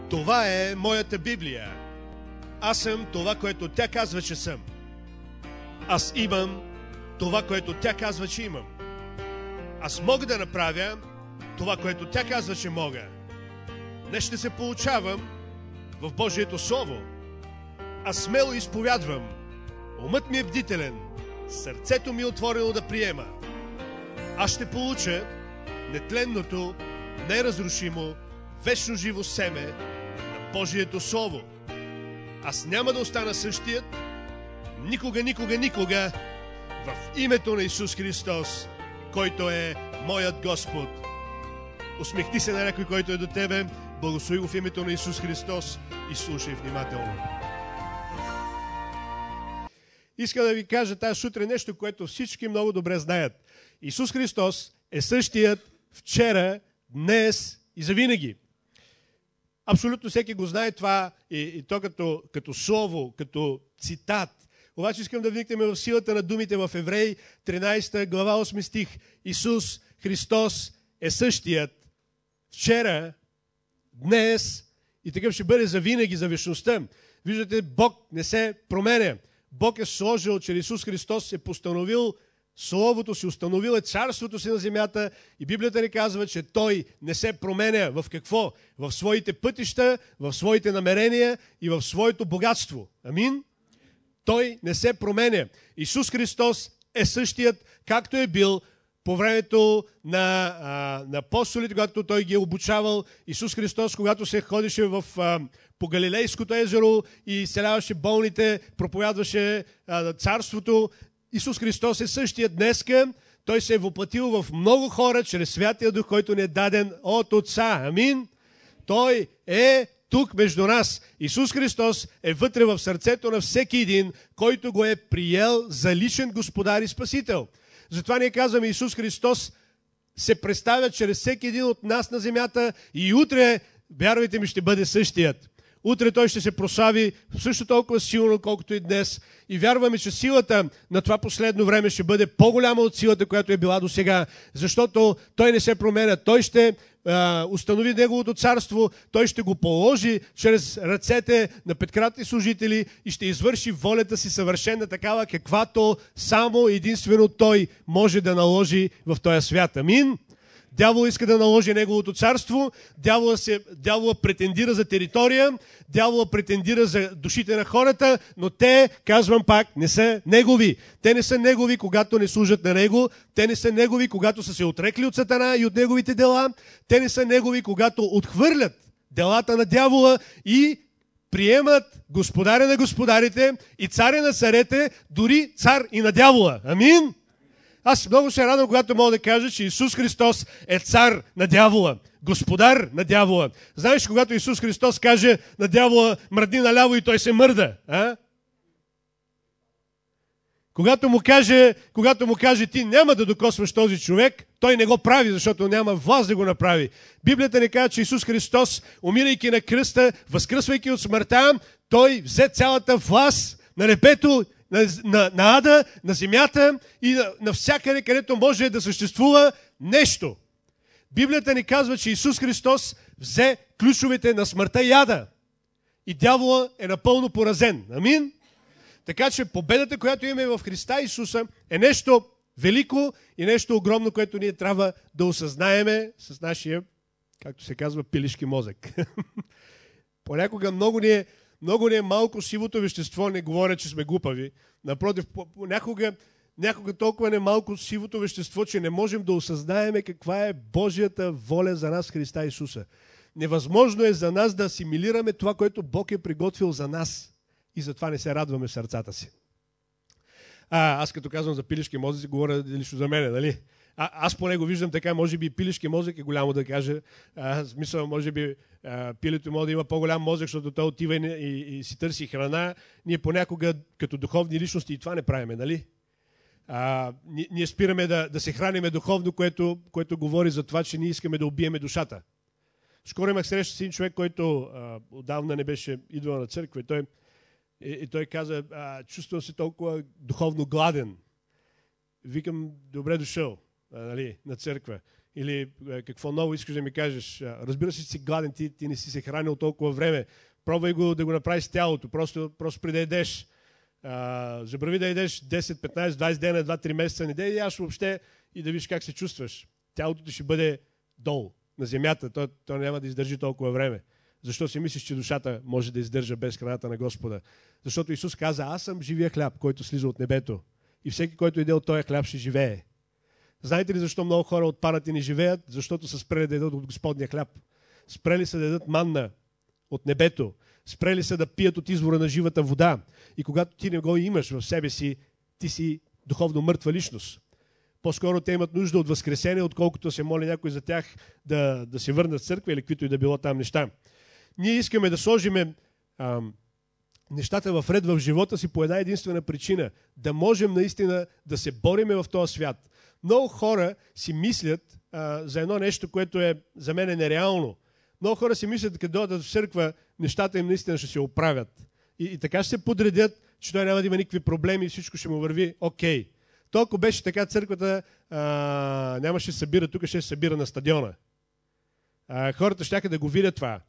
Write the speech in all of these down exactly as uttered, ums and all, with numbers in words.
Това е моята Библия. Аз съм това, което тя казва, че съм. Аз имам това, което тя казва, че имам. Аз мога да направя това, което тя казва, че мога. Днес ще се получавам в Божието Слово. Аз смело изповядвам. Умът ми е бдителен. Сърцето ми е отворено да приема. Аз ще получа нетленното, неразрушимо, вечно живо семе на Божието Слово. Аз няма да остана същият, никога, никога, никога, в името на Исус Христос, който е моят Господ. Усмехни се на някой, който е до тебе, благослови го в името на Исус Христос и слушай внимателно. Искам да ви кажа тази сутрин нещо, което всички много добре знаят. Исус Христос е същият вчера, днес и завинаги. Абсолютно всеки го знае това и, и то като, като слово, като цитат. Обаче искам да вникнем в силата на думите в Евреи, тринадесета глава, осми стих. Исус Христос е същият вчера, днес и такъв ще бъде завинаги, за вечността. Виждате, Бог не се променя. Бог е сложил, че Исус Христос е постановил Словото си, установил е царството си на земята и Библията ни казва, че Той не се променя в какво? В своите пътища, в своите намерения и в своето богатство. Амин? Той не се променя. Исус Христос е същият, както е бил по времето на, а, на апостолите, когато Той ги е обучавал. Исус Христос, когато се ходеше в, а, по Галилейското езеро и изцеляваше болните, проповядваше а, царството. Исус Христос е същия днеска. Той се е въплатил в много хора чрез Святия Дух, който ни е даден от Отца. Амин? Той е тук между нас. Исус Христос е вътре в сърцето на всеки един, който го е приел за личен Господар и Спасител. Затова ние казваме, Исус Христос се представя чрез всеки един от нас на земята и утре, вярвайте ми, ще бъде същият. Утре Той ще се прослави също толкова силно, колкото и днес. И вярваме, че силата на това последно време ще бъде по-голяма от силата, която е била до сега. Защото Той не се променя. Той ще а, установи Неговото царство. Той ще го положи чрез ръцете на петкратни служители и ще извърши волята си съвършена такава, каквато само единствено Той може да наложи в този свят. Амин? Дявол иска да наложи неговото царство, дявола, се, дявола претендира за територия, дявола претендира за душите на хората, но те, казвам пак, не са негови. Те не са негови, когато не служат на него, те не са негови, когато са се отрекли от Сатана и от неговите дела, те не са негови, когато отхвърлят делата на дявола и приемат господаря на господарите и царя на царете, дори цар и на дявола. Амин? Аз много се радвам, когато мога да кажа, че Исус Христос е цар на дявола, господар на дявола. Знаеш, когато Исус Христос каже на дявола, мръдни наляво и той се мърда, а? Когато му каже, когато му каже, ти няма да докосваш този човек, той не го прави, защото няма власт да го направи. Библията ни казва, че Исус Христос, умирайки на кръста, възкръсвайки от смъртта, той взе цялата власт на небето, На, на, на ада, на земята и на, навсякъде, където може да съществува нещо. Библията ни казва, че Исус Христос взе ключовете на смъртта и ада. И дявола е напълно поразен. Амин? Така че победата, която имаме в Христа Исуса, е нещо велико и нещо огромно, което ние трябва да осъзнаеме с нашия, както се казва, пилешки мозък. Понякога много ни е Много не е малко сивото вещество, не говоря, че сме глупави. Напротив, някога, някога толкова не малко сивото вещество, че не можем да осъзнаеме каква е Божията воля за нас, Христа Исуса. Невъзможно е за нас да асимилираме това, което Бог е приготвил за нас. И затова не се радваме в сърцата си. А, аз като казвам за пилешки мозъци, говоря лично за мене, нали? А, аз поне го виждам така, може би пилешки мозък е голямо да кажа. А, смисъл, може би а, пилето може да има по-голям мозък, защото той отива и, и, и си търси храна. Ние понякога, като духовни личности, и това не правиме, нали? А, ние, ние спираме да, да се храниме духовно, което, което говори за това, че ние искаме да убиеме душата. Скоро имах среща с един човек, който а, отдавна не беше идвал на църква. И той, и, и той каза, а, чувствам се толкова духовно гладен. Викам, добре дошъл. Нали, на църква. Или какво ново искаш да ми кажеш? Разбира се, че си гладен, ти, ти не си се хранил толкова време. Пробвай го да го направиш с тялото, просто, просто преди да едеш. А, забрави да едеш десет, петнайсет, двайсет дена, два-три месеца, не да ядеш въобще и да виж как се чувстваш. Тялото ти ще бъде долу, на земята, то, то няма да издържи толкова време. Защо си мислиш, че душата може да издържа без храната на Господа? Защото Исус каза, аз съм живия хляб, който слиза от небето. И всеки, който иде от този хляб, ще живее. Знаете ли защо много хора отпадат и не живеят? Защото са спрели да ядат от Господния хляб. Спрели са да ядат манна от небето. Спрели са да пият от извора на живата вода. И когато ти не го имаш в себе си, ти си духовно мъртва личност. По-скоро те имат нужда от възкресение, отколкото се моли някой за тях да, да се върнат в църква или каквито и да било там неща. Ние искаме да сложиме ам, нещата в ред в живота си по една единствена причина. Да можем наистина да се бориме в този свят. Много хора си мислят а, за едно нещо, което е за мен е нереално. Много хора си мислят, като дойдат в църква, нещата им наистина ще се оправят. И, и така ще се подредят, че той няма да има никакви проблеми и всичко ще му върви окей. Okay. Толкова беше така, църквата а, нямаше да събира, тук ще се събира на стадиона. А, хората щяха да го видят това.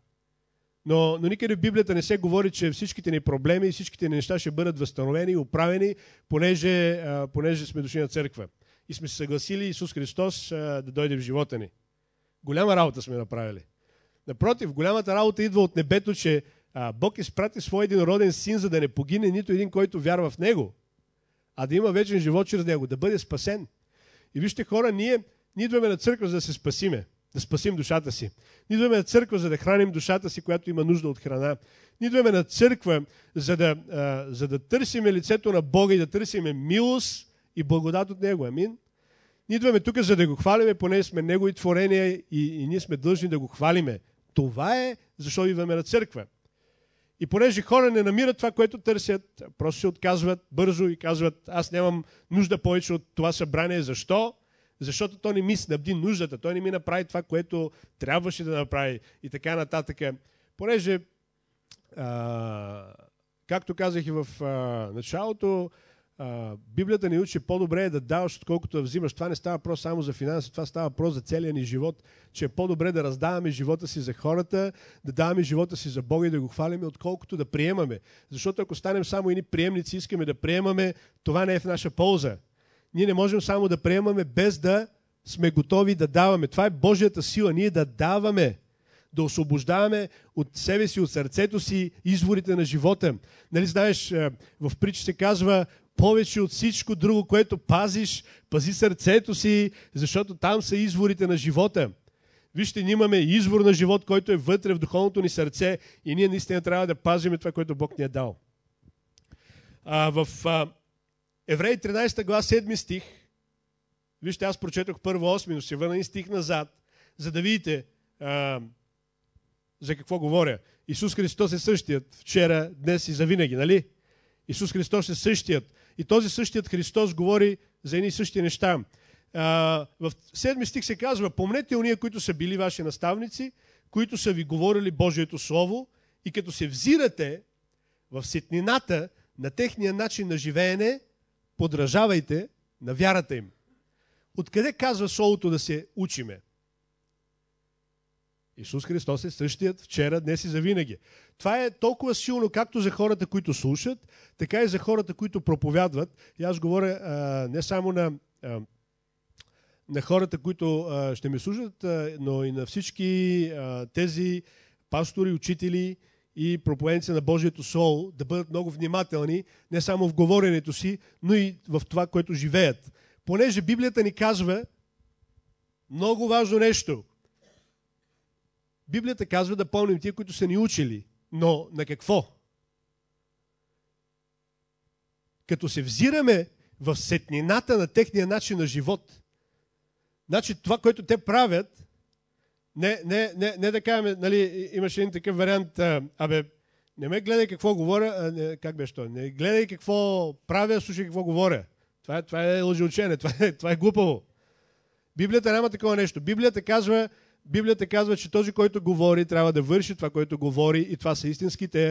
Но, но никъде в Библията не се говори, че всичките ни проблеми и всичките ни неща ще бъдат възстановени и оправени, понеже, а, понеже сме дошли на църква. И сме се съгласили Исус Христос а, да дойде в живота ни. Голяма работа сме направили. Напротив, голямата работа идва от небето, че а, Бог изпрати своя единороден син, за да не погине нито един, който вярва в него, а да има вечен живот чрез него, да бъде спасен. И вижте хора, ние, ние идваме на църква, за да се спасиме, да спасим душата си. Ние идваме на църква, за да храним душата си, която има нужда от храна. Ние идваме на църква, за да, а, за да търсиме лицето на Бога и да търсиме милост и благодат от Него. Амин. Ние идваме тук, за да го хвалиме, поне сме Негови творения и, и ние сме длъжни да го хвалиме. Това е защо идваме на църква. И понеже хора не намират това, което търсят, просто се отказват бързо и казват, аз нямам нужда повече от това събрание. Защо? Защото то не ми снабди нуждата, той не ми направи това, което трябваше да направи и така нататък. Понеже, а, както казах и в а, началото, а, Библията ни учи по-добре е да даваш, отколкото да взимаш. Това не става просто само за финанси, това става просто за целия ни живот, че е по-добре да раздаваме живота си за хората, да даваме живота си за Бога и да го хвалиме, отколкото да приемаме. Защото ако станем само едни приемници, искаме да приемаме, това не е в наша полза. Ние не можем само да приемаме без да сме готови да даваме. Това е Божията сила, ние да даваме, да освобождаваме от себе си, от сърцето си изворите на живота. Нали знаеш, в притча се казва, повече от всичко друго, което пазиш, пази сърцето си, защото там са изворите на живота. Вижте, ние имаме извор на живот, който е вътре в духовното ни сърце и ние наистина трябва да пазим това, което Бог ни е дал. А, в а, Евреи тринайсета глава, седми стих, вижте, аз прочетох първо осми, но се върна и стих назад, за да видите а, за какво говоря. Исус Христос е същият вчера, днес и завинаги, нали? Исус Христос е същият. И този същият Христос говори за едни същи неща. А, в седми стих се казва, помнете уния, които са били ваши наставници, които са ви говорили Божието Слово и като се взирате в сетнината на техния начин на живеене, подражавайте на вярата им. Откъде казва Словото да се учиме? Исус Христос е същият вчера, днес и завинаги. Това е толкова силно както за хората, които слушат, така и за хората, които проповядват. И аз говоря а, не само на, а, на хората, които а, ще ме слушат, а, но и на всички а, тези пастори, учители и проповедници на Божието Слово да бъдат много внимателни, не само в говоренето си, но и в това, което живеят. Понеже Библията ни казва много важно нещо. Библията казва да помним тия, които са ни учили. Но на какво? Като се взираме в сетнината на техния начин на живот. Значи това, което те правят, не, не, не, не да кажем, нали, имаше един такъв вариант, а, абе, не ме гледай какво говоря, а, не, как беше то, не гледай какво правя, слушай какво говоря. Това, това е лъжеучение, това е, това е глупаво. Библията няма такова нещо. Библията казва, Библията казва, че този, който говори, трябва да върши това, което говори и това са истинските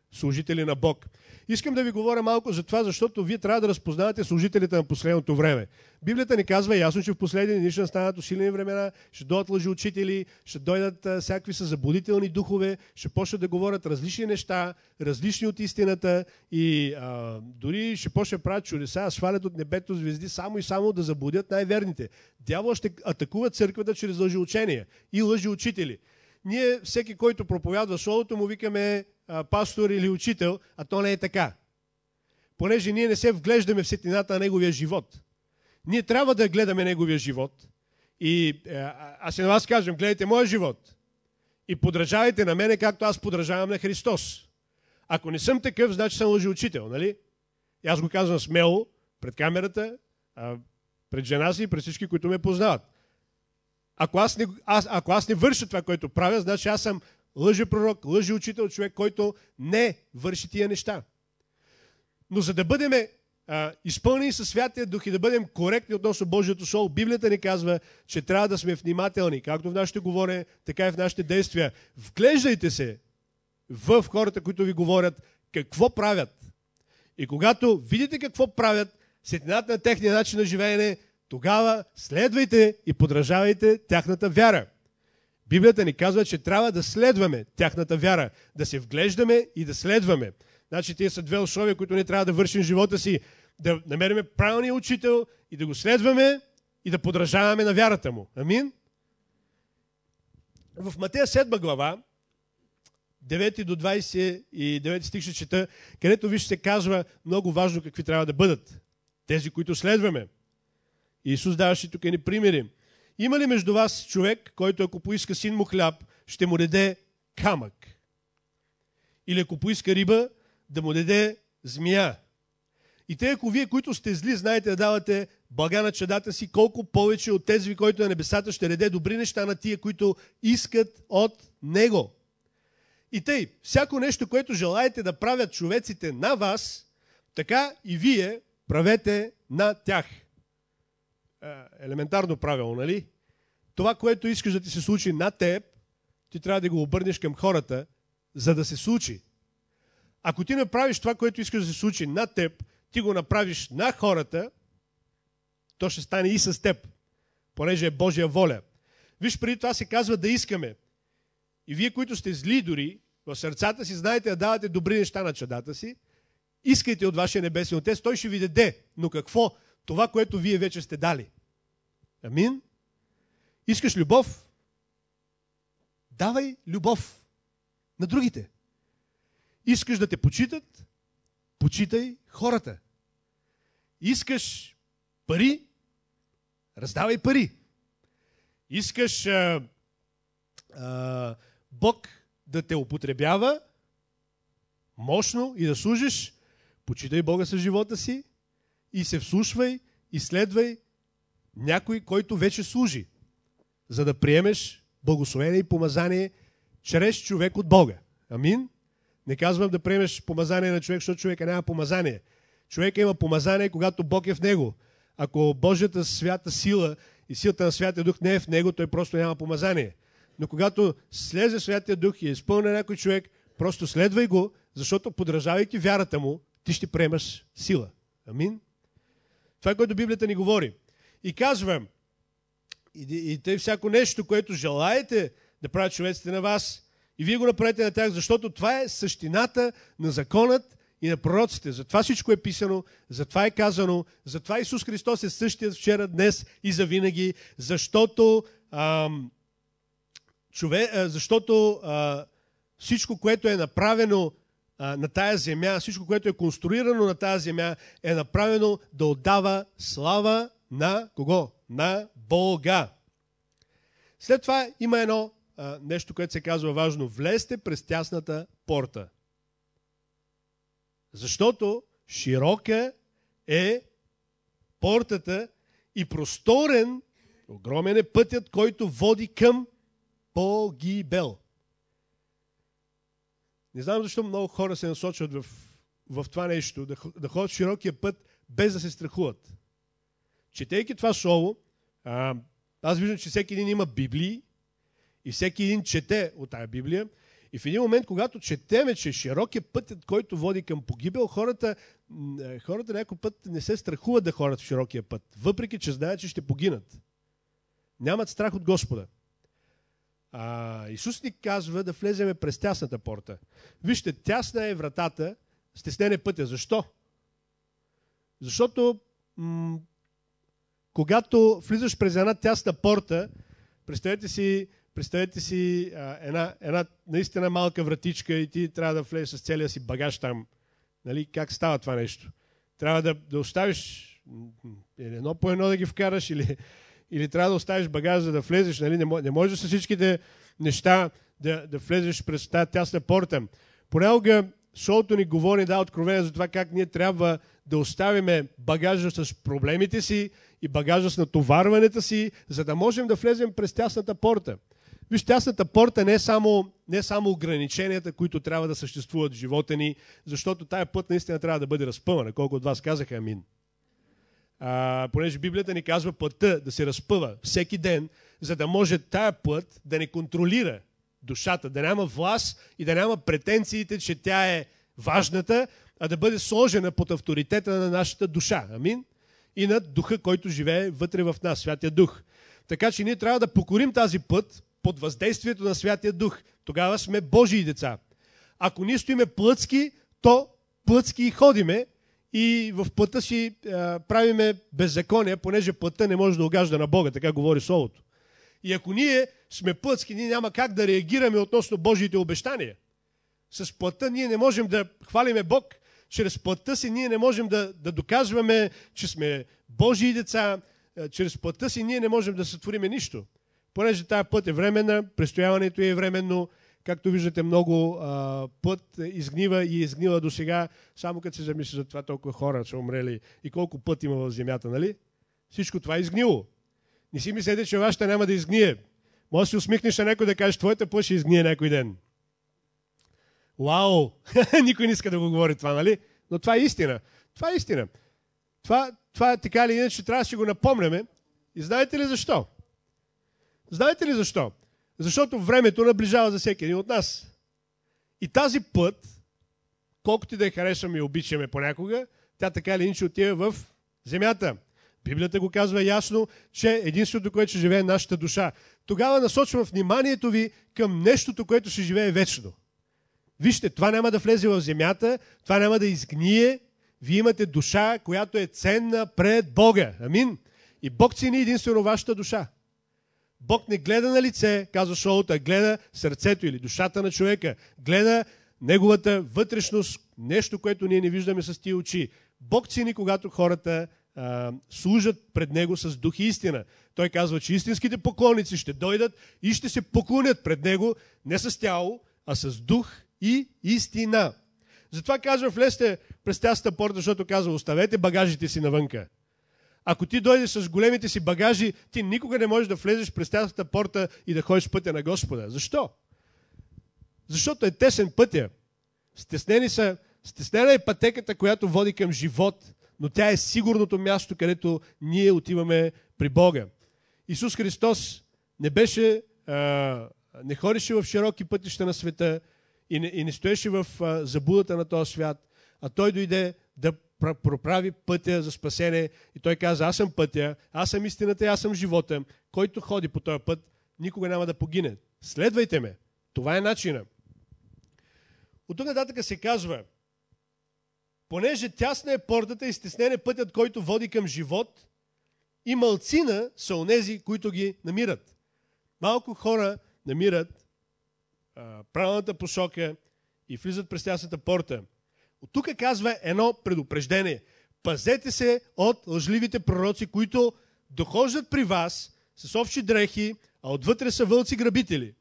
служители на Бог. Искам да ви говоря малко за това, защото вие трябва да разпознавате служителите на последното време. Библията ни казва ясно, че в последни дни ще настанат усилени времена, ще дойдат лъжеучители, ще дойдат а, всякакви са заблудителни духове, ще почнат да говорят различни неща, различни от истината и а, дори ще почнат да правят чудеса, свалят от небето звезди само и само да заблудят най-верните. Дявол ще атакува църквата чрез лъжеучения и лъжеучители. Ние, всеки, който проповядва словото, му викаме а, пастор или учител, а то не е така. Понеже ние не се вглеждаме в сетината на неговия живот. Ние трябва да гледаме неговия живот. И а, аз и на вас кажем, гледайте моя живот. И подражавайте на мене, както аз подражавам на Христос. Ако не съм такъв, значи съм лъжеучител, нали? И аз го казвам смело, пред камерата, а, пред жена си и пред всички, които ме познават. Ако аз, не, аз, ако аз не върша това, което правя, значи аз съм лъжепророк, лъжеучител, човек, който не върши тия неща. Но за да бъдем а, изпълнени със Святия Дух и да бъдем коректни относно Божието Слово, Библията ни казва, че трябва да сме внимателни, както в нашите говорене, така и в нашите действия. Вглеждайте се в хората, които ви говорят, какво правят. И когато видите какво правят, сетината на техния начин на живеене, тогава следвайте и подражавайте тяхната вяра. Библията ни казва, че трябва да следваме тяхната вяра, да се вглеждаме и да следваме. Значи тези са две условия, които ние трябва да вършим в живота си, да намерим правилния учител и да го следваме и да подражаваме на вярата му. Амин? В Матея седма глава, девети до двадесет и девети стих ще чета, където виж се казва много важно какви трябва да бъдат тези, които следваме. Исус даваше тук ни примери. Има ли между вас човек, който ако поиска син му хляб, ще му даде камък? Или ако поиска риба, да му даде змия? И те, ако вие, които сте зли, знаете да давате блага на чадата си, колко повече от тези ви, който на небесата, ще даде добри неща на тия, които искат от Него. И тъй, всяко нещо, което желаете да правят човеците на вас, така и вие правете на тях. Елементарно правило, нали? Това, което искаш да ти се случи на теб, ти трябва да го обърнеш към хората, за да се случи. Ако ти направиш това, което искаш да се случи на теб, ти го направиш на хората, то ще стане и с теб, понеже е Божия воля. Виж, преди това се казва да искаме. И вие, които сте зли дори, в сърцата си знаете да давате добри неща на чадата си, искайте от вашия небесен Отец, той ще ви даде. Но какво? Това, което вие вече сте дали. Амин? Искаш любов? Давай любов на другите. Искаш да те почитат? Почитай хората. Искаш пари? Раздавай пари. Искаш а, а, Бог да те употребява мощно и да служиш? Почитай Бога с живота си и се вслушвай и следвай някой, който вече служи, за да приемеш благословение и помазание чрез човек от Бога. Амин? Не казвам да приемеш помазание на човек, защото човека няма помазание. Човека има помазание, когато Бог е в него. Ако Божията свята сила и силата на Святия Дух не е в него, той просто няма помазание. Но когато слезе Святия Дух и е изпълнен някой човек, просто следвай го, защото подражавайки вярата му, ти ще приемаш сила. Амин? Това е, което Библията ни говори. И казвам, и, и тъй всяко нещо, което желаете да правят човеците на вас, и вие го направите на тях, защото това е същината на законът и на пророците. Затова всичко е писано, затова е казано, затова Исус Христос е същият вчера, днес и завинаги, защото, ам, чове, а, защото а, всичко, което е направено а, на тая земя, всичко, което е конструирано на тая земя, е направено да отдава слава на кого? На Бога. След това има едно а, нещо, което се казва важно. Влезте през тясната порта. Защото широка е портата и просторен, огромен е пътят, който води към погибел. Не знам защо много хора се насочват в, в това нещо, да, да ходят широкия път, без да се страхуват. Четейки това слово, а, аз виждам, че всеки един има Библии и всеки един чете от тая Библия. И в един момент, когато четеме, че широк е пътят, който води към погибел, хората, хората някой път не се страхуват да ходят в широкия път, въпреки че знаят, че ще погинат. Нямат страх от Господа. А, Исус ни казва да влеземе през тясната порта. Вижте, тясна е вратата, стеснен е пътя. Защо? Защото м- когато влизаш през една тясна порта, представете си, представете си а, една, една наистина малка вратичка и ти трябва да влезеш с целия си багаж там. Нали? Как става това нещо? Трябва да, да оставиш едно по едно да ги вкараш или, или трябва да оставиш багаж, за да влезеш. Нали? Не, не можеш с всичките неща да, да влезеш през тази тясна порта. Понякога шоуто ни говори, да, откровение за това как ние трябва да оставиме багажа с проблемите си и багажа с натоварването си, за да можем да влезем през тясната порта. Виж, тясната порта не е само, не е само ограниченията, които трябва да съществуват в живота ни, защото тая път наистина трябва да бъде разпъвана. Колко от вас казаха амин. А, понеже Библията ни казва пътта да се разпъва всеки ден, за да може тая път да не контролира душата, да няма власт и да няма претенциите, че тя е важната, а да бъде сложена под авторитета на нашата душа. Амин. И на духа, който живее вътре в нас, Святия Дух. Така че ние трябва да покорим тази път под въздействието на Святия Дух. Тогава сме Божии деца. Ако ние стоиме плътски, то плътски и ходиме и в пътя си а, правиме беззаконие, понеже пътя не може да угажда на Бога, така говори Словото. И ако ние сме плътски, ние няма как да реагираме относно Божиите обещания. С плътта ние не можем да хвалиме Бог. Чрез плътта си ние не можем да, да доказваме, че сме Божии деца. Чрез плътта си ние не можем да сътвориме нищо. Понеже тая път е временна, престояването е временно. Както виждате, много а, път изгнива и е изгнила до сега. Само като се замисли за това, толкова хора са умрели и колко път има в земята, нали? Всичко това е изгнило. Не си мислете, че вашата няма да изгние. Може да си усмихнеш на някой да кажеш, твоята път ще изгние някой ден. Вау! Никой не иска да го говори това, нали? Но това е истина. Това е истина. Това, това е така или иначе, трябва да си го напомняме. И знаете ли защо? Знаете ли защо? Защото времето наближава за всеки един от нас. И тази път, колкото и да я харесваме и обичаме понякога, тя така или иначе отива в земята. Библията го казва ясно, че единството, което ще живее е нашата душа. Тогава насочвам вниманието ви към нещото, което ще живее вечно. Вижте, това няма да влезе в земята, това няма да изгние. Вие имате душа, която е ценна пред Бога. Амин. И Бог цени единствено вашата душа. Бог не гледа на лице, казва шоуто, а гледа сърцето или душата на човека. Гледа неговата вътрешност, нещо, което ние не виждаме с тия очи. Бог цени, когато хората а, служат пред Него с дух и истина. Той казва, че истинските поклонници ще дойдат и ще се поклонят пред Него не с тяло, а с дух и истина. Затова казва, влезте през тясната порта, защото казва, оставете багажите си навънка. Ако ти дойдеш с големите си багажи, ти никога не можеш да влезеш през тясната порта и да ходиш пътя на Господа. Защо? Защото е тесен пътя. Стеснени са, стеснена е пътеката, която води към живот, но тя е сигурното място, където ние отиваме при Бога. Исус Христос не беше, а, не ходеше в широки пътища на света и не, и не стоеше в а, заблудата на този свят, а Той дойде да проправи пътя за спасение и Той каза, аз съм пътя, аз съм истината, аз съм живота. Който ходи по този път, никога няма да погине. Следвайте ме. Това е начина. От тук нататък се казва, понеже тясна е портата и стеснен е пътят, който води към живот, и малцина са онези, които ги намират. Малко хора намират а, правилната посока и влизат през тясната порта. От тук казва едно предупреждение. Пазете се от лъжливите пророци, които дохождат при вас с общи дрехи, а отвътре са вълци грабители.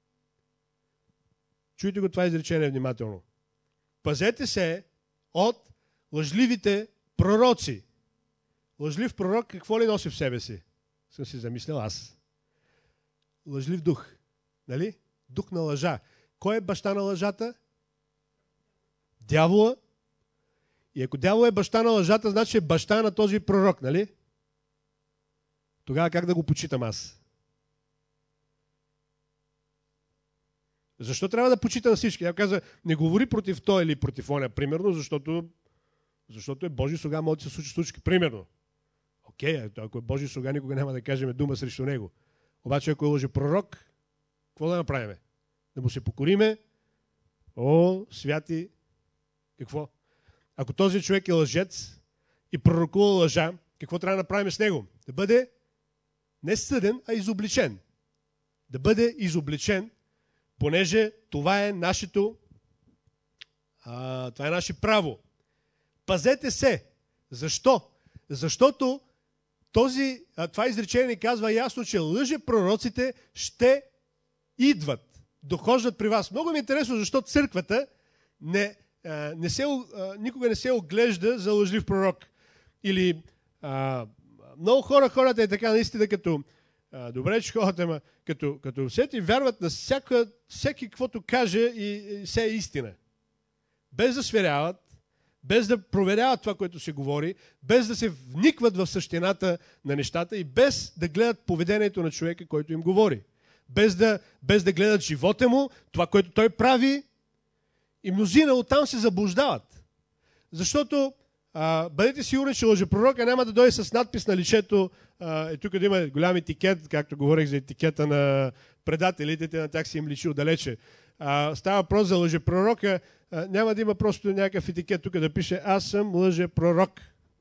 Чуйте го това изречение внимателно. Пазете се от лъжливите пророци. Лъжлив пророк какво ли носи в себе си? Съм си замислял аз. Лъжлив дух. Нали? Дух на лъжа. Кой е баща на лъжата? Дявола. И ако дявол е баща на лъжата, значи е баща на този пророк, нали? Тогава как да го почитам аз? Защо трябва да почита на всички? Тя каза, не говори против той или против оня, примерно, защото, защото е Божий слуга, може да се случи случки, примерно. Окей, ако е Божий слуга, никога няма да кажем дума срещу него. Обаче, ако е лъжепророк, какво да направим? Да му се покориме? О, святи, какво? Ако този човек е лъжец и пророкува лъжа, какво трябва да направим с него? Да бъде не съден, а изобличен. Да бъде изобличен, понеже това е нашето, а, това е наше право. Пазете се. Защо? Защото този, а, това изречение ни казва ясно, че лъжепророците ще идват, дохождат при вас. Много ми е интересно, защо църквата не, а, не се, а, никога не се оглежда за лъжлив пророк. Или а, много хора, хората е така наистина като а, добре, че хората, ма, като, като всеки вярват на всяка, всеки каквото каже и, и все е истина. Без да сверяват, без да проверяват това, което се говори, без да се вникват в същината на нещата и без да гледат поведението на човека, който им говори. Без да, без да гледат живота му, това, което той прави, и мнозина оттам се заблуждават. Защото а, бъдете сигурни, че лъжепророка няма да дойде с надпис на личето, а, е тук да има голям етикет, както говорих за етикета на предателите, те на тях си им личи отдалече. А, става въпрос за лъжепророка, а, няма да има просто някакъв етикет тук да пише аз съм лъжепророк.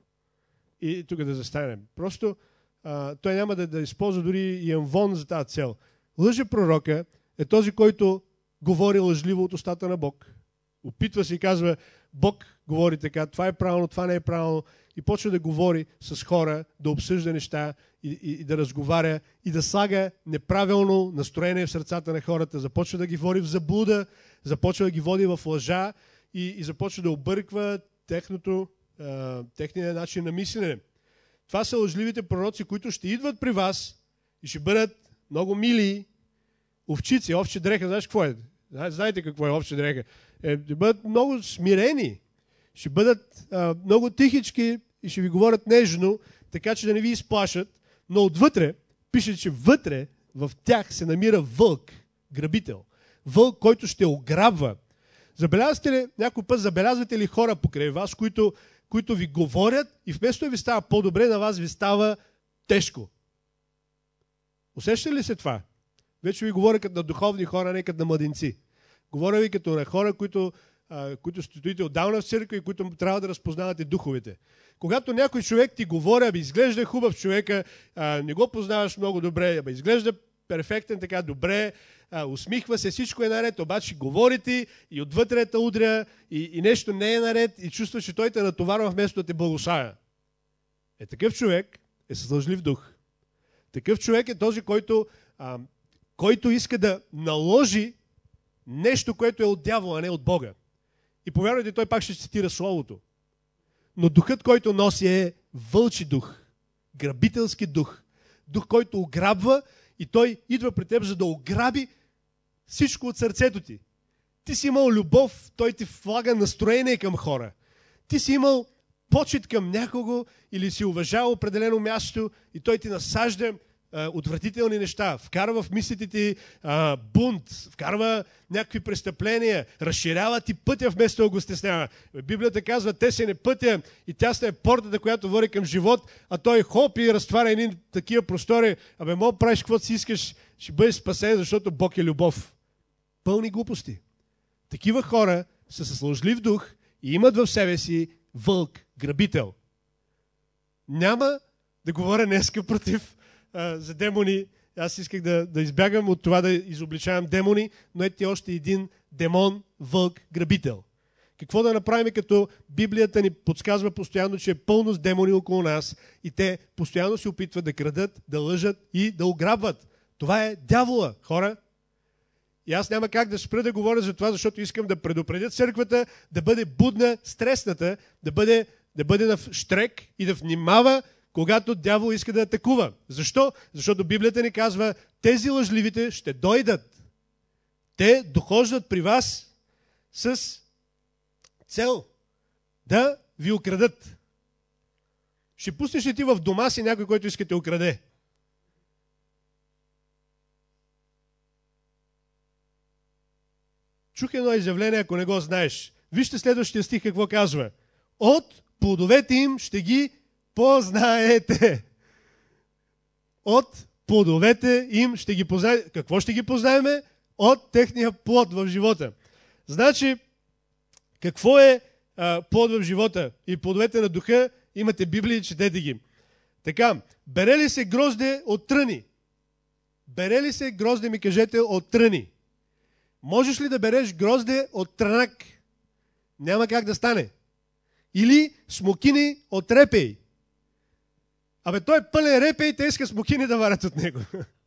И тук да застанем. Просто а, той няма да, да използва дори и амвон за тази цел. Лъжепророка е този, който говори лъжливо от устата на Бог. Опитва се и казва, Бог говори така, това е правилно, това не е правилно. И почва да говори с хора, да обсъжда неща и, и, и да разговаря и да слага неправилно настроение в сърцата на хората. Започва да ги води в заблуда, започва да ги води в лъжа и, и започва да обърква техното, а, техния начин на мислене. Това са лъжливите пророци, които ще идват при вас и ще бъдат много мили овчици, овче дреха. Знаеш какво е? Знаете какво е овче дреха? Е, ще бъдат много смирени, ще бъдат а, много тихички и ще ви говорят нежно, така че да не ви изплашат, но отвътре, пише, че вътре в тях се намира вълк, грабител. Вълк, който ще ограбва. Забелязвате ли, някой път забелязвате ли хора покрай вас, които, които ви говорят и вместо да ви става по-добре, на вас ви става тежко? Усещате ли се това? Вече ви говоря като на духовни хора, не като на младенци. Говоря ви като на хора, които, а, които стоите отдавна в църква и които трябва да разпознавате духовете. Когато някой човек ти говори, аби изглежда хубав човека, а, не го познаваш много добре, аби изглежда перфектен, така добре, а, усмихва се, всичко е наред, обаче говори ти и отвътре те удря и, и нещо не е наред и чувстваш, че той те натоварва вместо да те благославя. Е, такъв човек е с лъжлив дух. Такъв човек е този, който, а, който иска да наложи нещо, което е от дявола, а не от Бога. И повярвайте, той пак ще цитира Словото. Но духът, който носи, е вълчи дух, грабителски дух. Дух, който ограбва и той идва при теб, за да ограби всичко от сърцето ти. Ти си имал любов, той ти влага настроение към хора. Ти си имал почет към някого или си уважавал определено място и той ти насажда а, отвратителни неща. Вкарва в мислите ти а, бунт, вкарва някакви престъпления, разширява ти пътя вместо да го стеснява. Библията казва, тесен е пътя и тясна е портата, която води към живот, а той хоп и разтваря едни такива простори. Абе, мога правиш каквото си искаш, ще бъдеш спасен, защото Бог е любов. Пълни глупости. Такива хора са с лъжлив дух и имат в себе си вълк, грабител. Няма да говоря днеска против а, за демони. Аз исках да, да избягам от това да изобличавам демони, но ето ти още един демон, вълк, грабител. Какво да направим, като Библията ни подсказва постоянно, че е пълно с демони около нас и те постоянно се опитват да крадат, да лъжат и да ограбват. Това е дявола, хора. И аз няма как да спра да говоря за това, защото искам да предупредя църквата да бъде будна, стресната, да бъде, да бъде на штрек и да внимава, когато дявол иска да атакува. Защо? Защото Библията ни казва, тези лъжливите ще дойдат. Те дохождат при вас с цел да ви украдат. Ще пуснеш ли ти в дома си някой, който иска да те украде? чух едно изявление, ако не го знаеш. Вижте следващия стих какво казва. От плодовете им ще ги познаете. От плодовете им ще ги познаете. Какво ще ги познаеме? От техния плод в живота. Значи, какво е а, плод в живота? И плодовете на духа, имате Библия и четете ги. Така, бере ли се грозде от тръни? Бере ли се грозде, ми кажете, от тръни? Можеш ли да береш грозде от трънак? Няма как да стане. Или смокини от репей. Абе, той е пълен репей, те иска смокини да варят от него.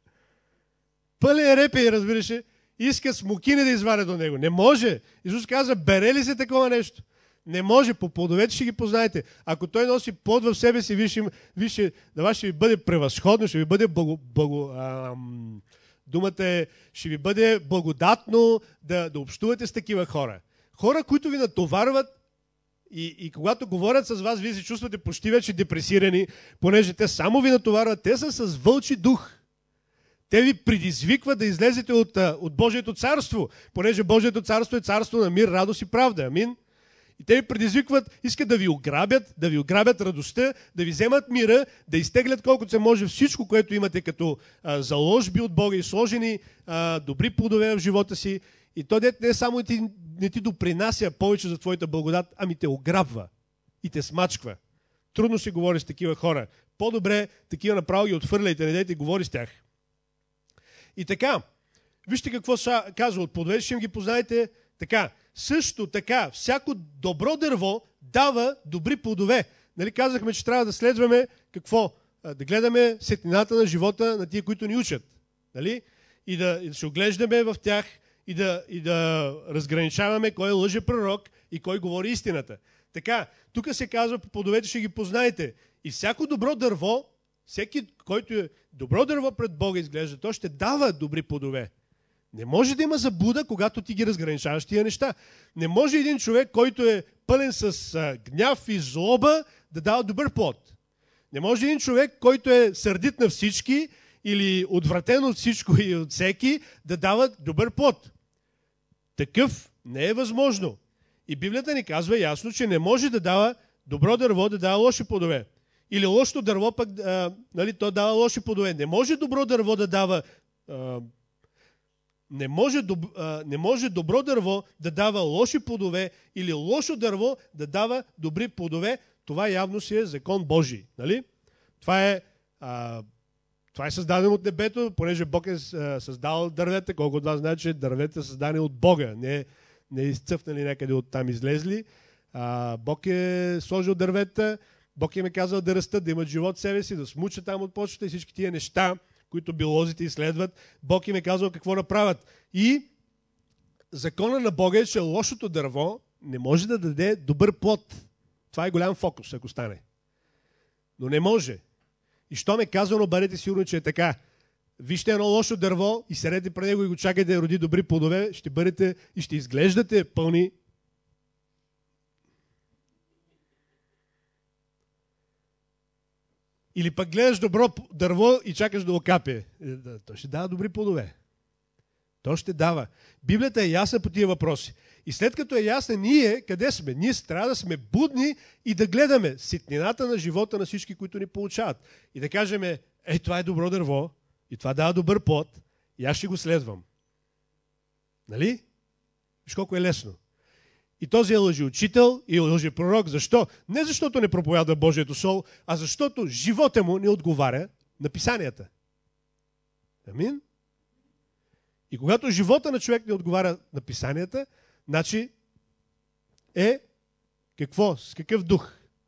Пълен репей, разбираш ли, иска смокини да изварят от него. Не може. Исус каза, бере ли се такова нещо? Не може. По плодовете ще ги познаете. Ако той носи плод в себе си, виж, виж да вас ще ви бъде превъзходно, ще ви бъде благо, благо, ам, думата е, ще ви бъде благодатно да, да общувате с такива хора. Хора, които ви натоварват и, и когато говорят с вас, вие се чувствате почти вече депресирани, понеже те само ви натоварват, те са с вълчи дух. Те ви предизвикват да излезете от, от Божието царство, понеже Божието царство е царство на мир, радост и правда. Амин. И те ви предизвикват, искат да ви ограбят, да ви ограбят радостта, да ви вземат мира, да изтеглят колкото се може всичко, което имате като а, заложби от Бога и сложени а, добри плодове в живота си. И то дет не само ти, не ти допринася повече за твоята благодат, ами те ограбва и те смачква. Трудно се говори с такива хора. По-добре такива направо ги отхвърляйте, не дайте говори с тях. И така, вижте какво казва, от плодовете ще им ги познаете. Така, също така, всяко добро дърво дава добри плодове. Нали, казахме, че трябва да следваме какво? Да гледаме сетнината на живота на тия, които ни учат. Нали? И, да, и да се оглеждаме в тях и да, и да разграничаваме кой е лъжепророк и кой говори истината. Така, тук се казва, по плодовете ще ги познаете. И всяко добро дърво, всеки, който е добро дърво пред Бога изглежда, то ще дава добри плодове. Не може да има заблуда, когато ти ги разграничаваш тия неща. Не може един човек, който е пълен с а, гняв и злоба, да дава добър плод. Не може един човек, който е сърдит на всички или отвратен от всичко и от всеки, да дава добър плод. Такъв не е възможно. И Библията ни казва ясно, че не може да дава добро дърво, да дава лоши плодове. Или лошо дърво пък, а, нали, то дава лоши плодове. Не може добро дърво да дава... А, не, може доб, а, не може добро дърво да дава лоши плодове или лошо дърво да дава добри плодове. Това явно си е закон Божий. Нали? Това е... А, Това е създадено от небето, понеже Бог е създал дървета. Колко от вас знае, че дървета са създадени от Бога. Не, не е изцъфнали някъде от там излезли. А, Бог е сложил дървета, Бог им е казал да растат, да имат живот в себе си, да смучат там от почвата и всички тия неща, които биолозите изследват. Бог им е казал какво направят. И закона на Бога е, че лошото дърво не може да даде добър плод. Това е голям фокус, ако стане. Но не може. И що ме казано, бъдете сигурни, че е така. Вижте едно лошо дърво и седете пред него и го чакайте да роди добри плодове, ще бъдете и ще изглеждате пълни. Или пък гледаш добро дърво и чакаш да окапе. То ще дава добри плодове. То ще дава. Библията е ясна по тия въпроси. И след като е ясна, ние къде сме? Ние трябва да сме будни и да гледаме ситнината на живота на всички, които ни получават. И да кажем, е, това е добро дърво и това дава добър плод и аз ще го следвам. Нали? Виж колко е лесно. И този е лъжеучител и лъжепророк. Защо? Не защото не проповядва Божието Слово, а защото живота му не отговаря на писанията. Амин? И когато живота на човек не отговаря на писанията, значи е какво? С какъв дух?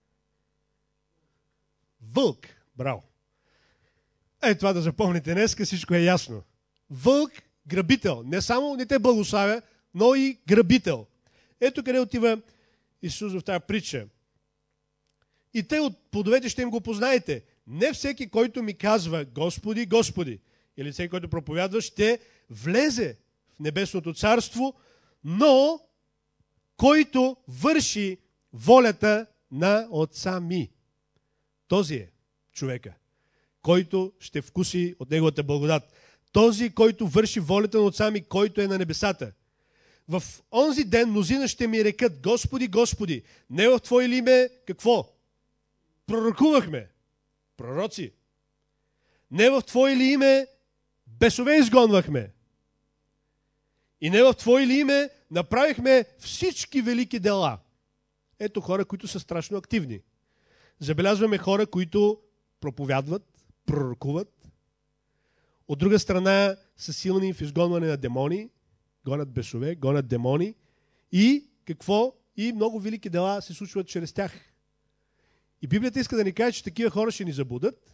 Вълк. Браво. Е, това да запомните днес, всичко е ясно. Вълк, грабител. Не само не те благославя, но и грабител. Ето къде отива Исус в тази притча. И те от плодовете ще им го познаете. Не всеки, който ми казва Господи, Господи, или всеки, който проповядва, ще влезе в небесното царство, но който върши волята на Отца ми. Този е човека, който ще вкуси от неговата благодат. Този, който върши волята на Отца ми, който е на небесата. В онзи ден мнозина ще ми рекат: Господи, Господи, не в Твое ли име какво? Пророкувахме. Пророци. Не в Твое ли име бесове изгонвахме? И не в Твое ли име направихме всички велики дела? Ето хора, които са страшно активни. Забелязваме хора, които проповядват, пророкуват. От друга страна са силни в изгонване на демони, гонят бесове, гонят демони. И какво? И много велики дела се случват чрез тях. И Библията иска да ни каже, че такива хора ще ни забудат.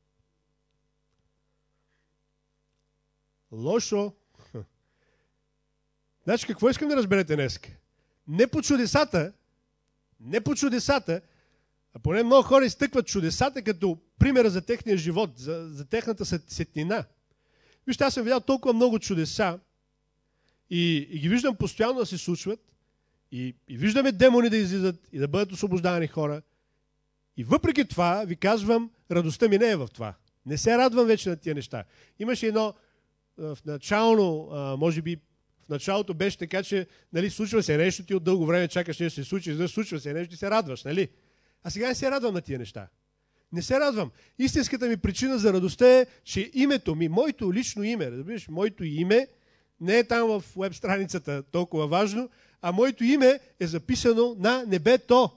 Лошо. Значи какво искам да разберете днес? Не по чудесата, не по чудесата, а поне много хора изтъкват чудесата като примера за техния живот, за, за техната сетнина. Вижте, аз съм видял толкова много чудеса и, и ги виждам постоянно да се случват и, и виждаме демони да излизат и да бъдат освобождавани хора. И въпреки това, ви казвам, радостта ми не е в това. Не се радвам вече на тия неща. Имаше едно в начално, може би в началото беше така, че нали, случва се нещо, ти от дълго време чакаш нещо да се случи, за да случва се нещо и се радваш, нали? А сега не се радвам на тия неща. Не се радвам. Истинската ми причина за радостта е, че името ми, моето лично име, разбираш, моето име не е там в уеб страницата толкова важно, а моето име е записано на небето.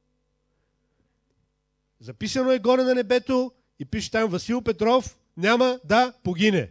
Записано е горе на небето и пише там: Васил Петров няма да погине.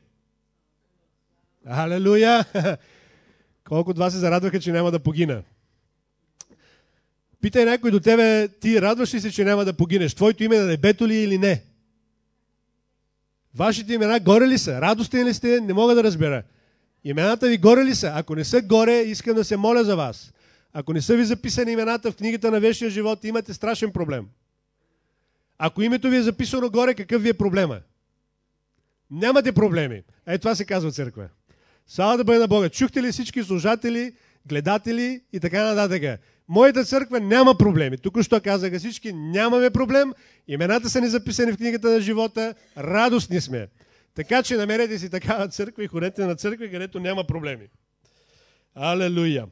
Алелуя! Колко от вас се зарадваха, че няма да погина? Питай някой до тебе: ти радваш ли се, че няма да погинеш? Твоето име на небето ли е или не? Вашите имена горе ли са? Радостни ли сте? Не мога да разбера. Имената ви горе ли са? Ако не са горе, искам да се моля за вас. Ако не са ви записани имената в книгата на вечния живот, имате страшен проблем. Ако името ви е записано горе, какъв ви е проблема? Нямате проблеми. Ето това се казва църква. Слава да бъде на Бога. Чухте ли всички служатели, гледатели и така нататък? Моята църква няма проблеми. Току-що казаха всички: нямаме проблем. Имената са ни записани в книгата на живота. Радостни сме. Така че намерете си такава църква и ходете на църква, където няма проблеми. Алелуя!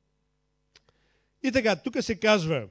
И така, тук се казва,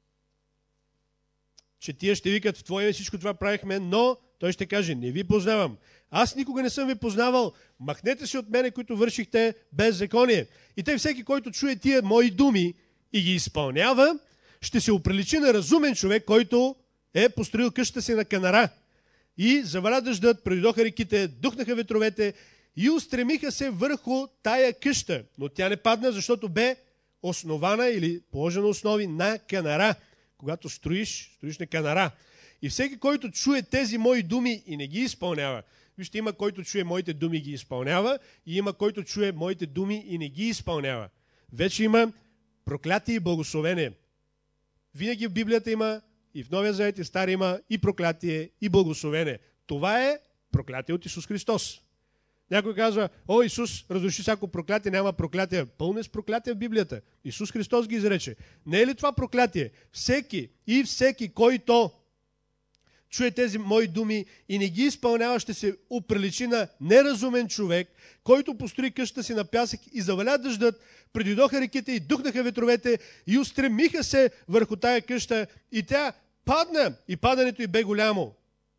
че тия ще викат: в Твое всичко това правихме, но той ще каже: не ви познавам. Аз никога не съм ви познавал. Махнете се от мене, които вършихте беззаконие. И тъй всеки, който чуе тия мои думи и ги изпълнява, ще се оприличи на разумен човек, който е построил къщата си на канара. И заваля дъждът, предойдоха реките, духнаха ветровете и устремиха се върху тая къща. Но тя не падна, защото бе основана или положена основи на канара. Когато строиш, строиш на канара. И всеки, който чуе тези мои думи и не ги изпълнява, вижте, има който чуе моите думи и ги изпълнява, и има който чуе моите думи и не ги изпълнява. Вече има проклятие и благословение. Винаги в Библията има, и в Новия Завет и в Стария има и проклятие, и благословение. Това е проклятие от Исус Христос. Някой казва: о, Исус разруши всяко проклятие, няма проклятие. Пълне с проклятие в Библията. Исус Христос ги изрече. Не е ли това проклятие? Всеки и всеки, който чуе тези мои думи и не ги изпълнява, ще се оприличи на неразумен човек, който построи къщата си на пясък и заваля дъждът, предойдоха реките и духнаха ветровете и устремиха се върху тая къща и тя падна и падането й бе голямо.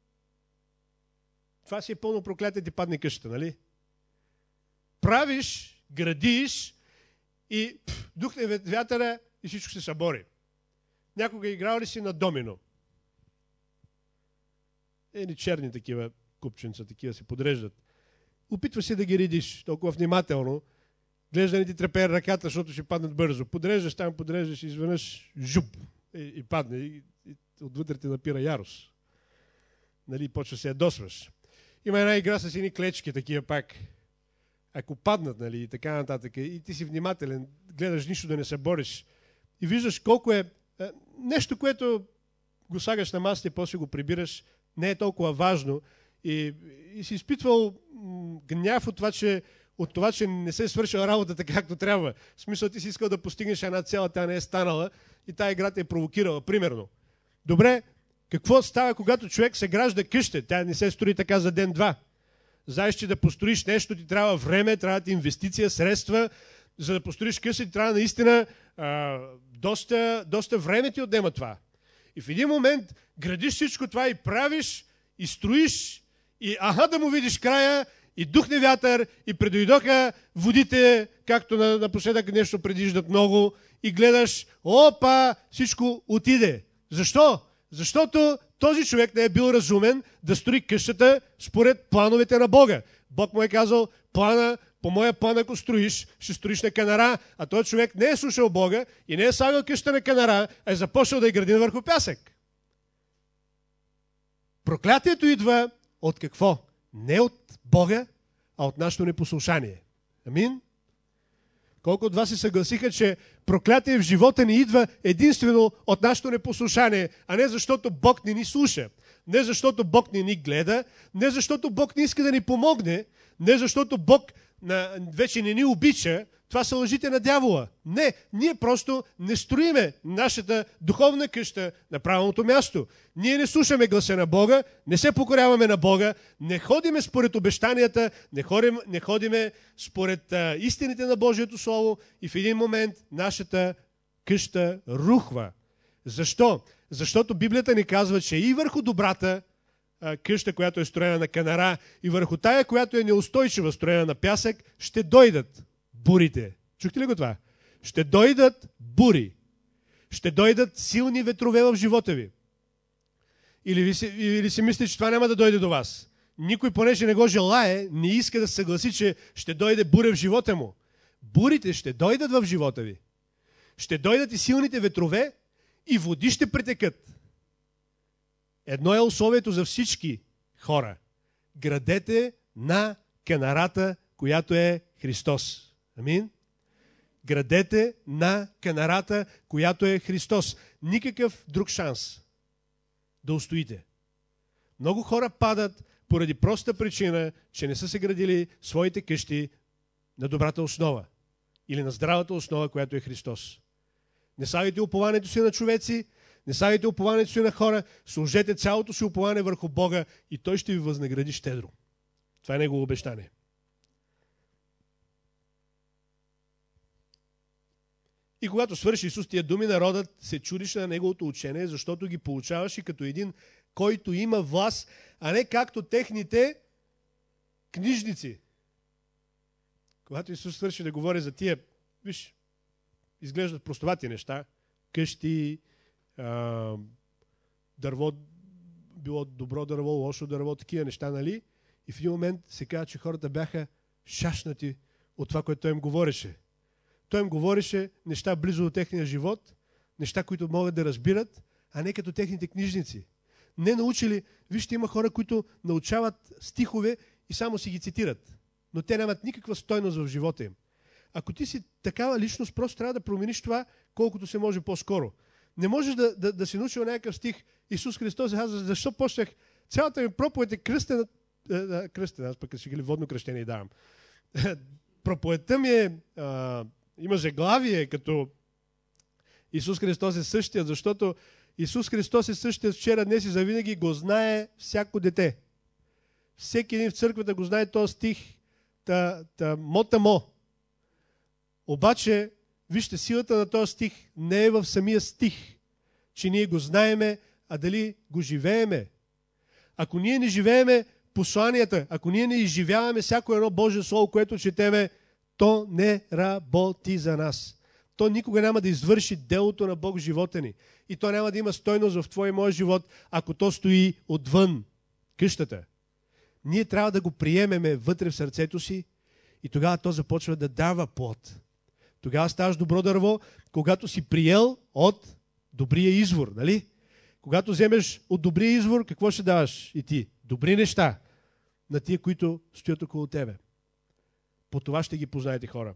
Това си е пълно проклятие, ти падне къщата, нали? Правиш, градиш и пф, духне вятъра и всичко се събори. Някога играл ли си на домино? Ени черни такива купченца, такива се подреждат. Опитваш се да ги редиш толкова внимателно. Гледаш да не ти трепее ръката, защото ще паднат бързо. Подреждаш там, подреждаш и изведнъж жуп и, и падне. И, и отвътре те напира ярост. Нали, почва се ядосваш. Има една игра с едни клечки, такива пак. Ако паднат, нали, и така нататък, и ти си внимателен, гледаш нищо да не се бориш и виждаш колко е, е нещо, което го слагаш на масата и после го прибираш, не е толкова важно и, и си изпитвал м, гняв от това, че, от това, че не се е свършила работата както трябва. В смисъл, ти си искал да постигнеш една цела, тя не е станала и тая игра те е провокирала, примерно. Добре, какво става, когато човек се гражда къща? Тя не се строи така за ден-два. Знаеш, че да построиш нещо, ти трябва време, трябва да ти инвестиция, средства, За да построиш къща, ти трябва наистина а, доста, доста време ти отнема това. И в един момент градиш всичко това и правиш, и строиш, и аха да му видиш края, и духне вятър, и предойдоха водите, както напоследък нещо предвиждат много, и гледаш, опа, всичко отиде. Защо? Защото този човек не е бил разумен да строи къщата според плановете на Бога. Бог му е казал, плана, по моя план, ако строиш, ще строиш на канара, а този човек не е слушал Бога и не е слагал къща на канара, а е започнал да я гради върху пясък. Проклятието идва от какво? Не от Бога, а от нашето непослушание. Амин? Колко от вас се съгласиха, че проклятие в живота ни идва единствено от нашето непослушание, а не защото Бог не ни слуша, не защото Бог не ни гледа, не защото Бог не иска да ни помогне, не защото Бог на, вече не ни обича. Това са лъжите на дявола. Не, ние просто не строиме нашата духовна къща на правилното място. Ние не слушаме гласа на Бога, не се покоряваме на Бога, не ходиме според обещанията, не ходим, не ходиме според а, истините на Божието Слово и в един момент нашата къща рухва. Защо? Защото Библията ни казва, че и върху добрата а, къща, която е строена на канара, и върху тая, която е неустойчива, строена на пясък, ще дойдат бурите. Чухте ли го това? Ще дойдат бури. Ще дойдат силни ветрове в живота ви. Или, ви си, или си мислите, че това няма да дойде до вас? Никой, понеже не го желае, не иска да се съгласи, че ще дойде буря в живота му. Бурите ще дойдат в живота ви. Ще дойдат и силните ветрове и води ще претекат. Едно е условието за всички хора. Градете на канарата, която е Христос. Амин? Градете на канарата, която е Христос. Никакъв друг шанс да устоите. Много хора падат поради проста причина, че не са се градили своите къщи на добрата основа или на здравата основа, която е Христос. Не слагайте упованието си на човеци, не слагайте упованието си на хора, сложете цялото си упование върху Бога и Той ще ви възнагради щедро. Това е Негово обещание. И когато свърши Исус тия думи, народът се чудише на Неговото учение, защото ги получаваше като един, който има власт, а не както техните книжници. Когато Исус свърши да говори за тия, виж, изглеждат простовати неща, къщи, а, дърво, било добро дърво, лошо дърво, такива неща, нали? И в един момент се казва, че хората бяха шашнати от това, което Той им говореше. Той им говореше неща близо до техния живот, неща, които могат да разбират, а не като техните книжници. Не научили, вижте, има хора, които научават стихове и само си ги цитират, но те нямат никаква стойност в живота им. Ако ти си такава личност, просто трябва да промениш това, колкото се може по-скоро. Не можеш да, да, да си научил някакъв стих. Исус Христос каза, защо почнах цялата ми проповед е кръстена, е, кръстена, аз пък ще ги водно кръщение давам. Проповедта ми е, а, има заглавие, като Исус Христос е същият, защото Исус Христос е същият вчера, днес и завинаги, го знае всяко дете. Всеки един в църквата го знае този стих, та, та мота мо. Обаче, вижте, силата на този стих не е в самия стих, че ние го знаеме, а дали го живееме. Ако ние не живееме посланията, ако ние не изживяваме всяко едно Божие Слово, което четеме, то не работи за нас. То никога няма да извърши делото на Бог в живота ни. И то няма да има стойност в твой и мой живот, ако то стои отвън къщата. Ние трябва да го приемеме вътре в сърцето си и тогава то започва да дава плод. Тогава ставаш добро дърво, когато си приел от добрия извор, нали? Когато вземеш от добрия извор, какво ще даваш и ти? Добри неща на тия, които стоят около тебе. По това ще ги познаете, хора.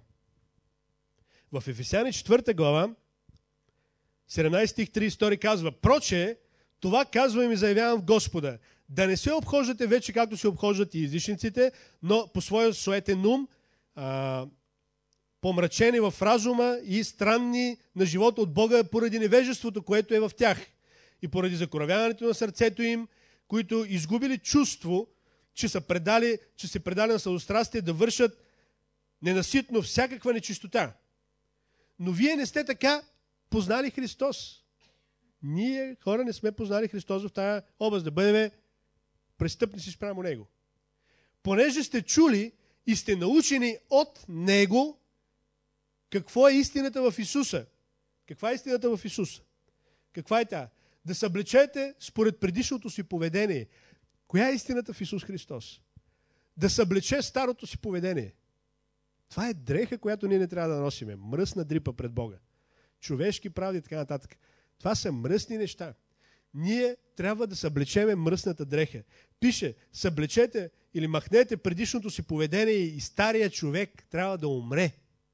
В Ефесяни четвърта глава, седемнайсети стих, трийсет и втори казва: проче, това казвам и заявявам в Господа, да не се обхождате вече както се обхождат и езичниците, но по своя суетен ум, а, помрачени в разума и странни на живота от Бога поради невежеството, което е в тях и поради закоравяването на сърцето им, които изгубили чувство, че са предали, че се предали на сладострастие да вършат ненаситно всякаква нечистота. Но вие не сте така познали Христос. Ние, хора, не сме познали Христос в тая област, да бъдем престъпници спрямо Него. Понеже сте чули и сте научени от Него, какво е истината в Исуса. Каква е истината в Исуса? Каква е тя? Да съблечете според предишното си поведение. Коя е истината в Исус Христос? Да съблече старото си поведение. Това е дреха, която ние не трябва да носиме. Мръсна дрипа пред Бога. Човешки правди и така нататък. Това са мръсни неща. Ние трябва да съблечеме мръсната дреха. Пише, съблечете или махнете предишното си поведение и стария човек трябва да умре.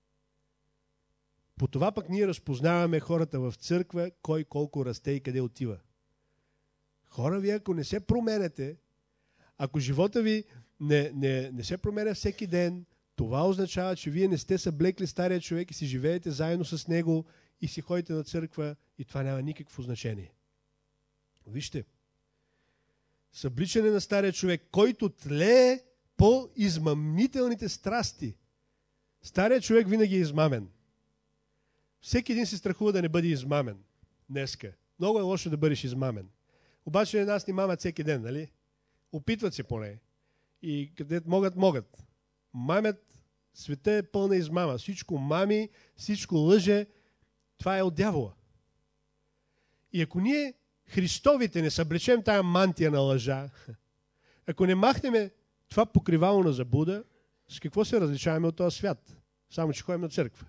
По това пък ние разпознаваме хората в църква, кой колко расте и къде отива. Хора, вие ако не се променяте, ако живота ви не, не, не се променя всеки ден, това означава, че вие не сте съблекли стария човек и си живеете заедно с него и си ходите на църква и това няма никакво значение. Вижте, събличане на стария човек, който тлее по измамнителните страсти. Старият човек винаги е измамен. Всеки един се страхува да не бъде измамен днеска. Много е лошо да бъдеш измамен. Обаче нас ни мамят всеки ден, нали? Опитват се поне. И къде могат, могат. Мамят, света е пълна измама. Всичко мами, всичко лъже. Това е от дявола. И ако ние, Христовите, не съблечем тая мантия на лъжа, ако не махнем това покривало на заблуда, с какво се различаваме от този свят? Само, че ходим на църква.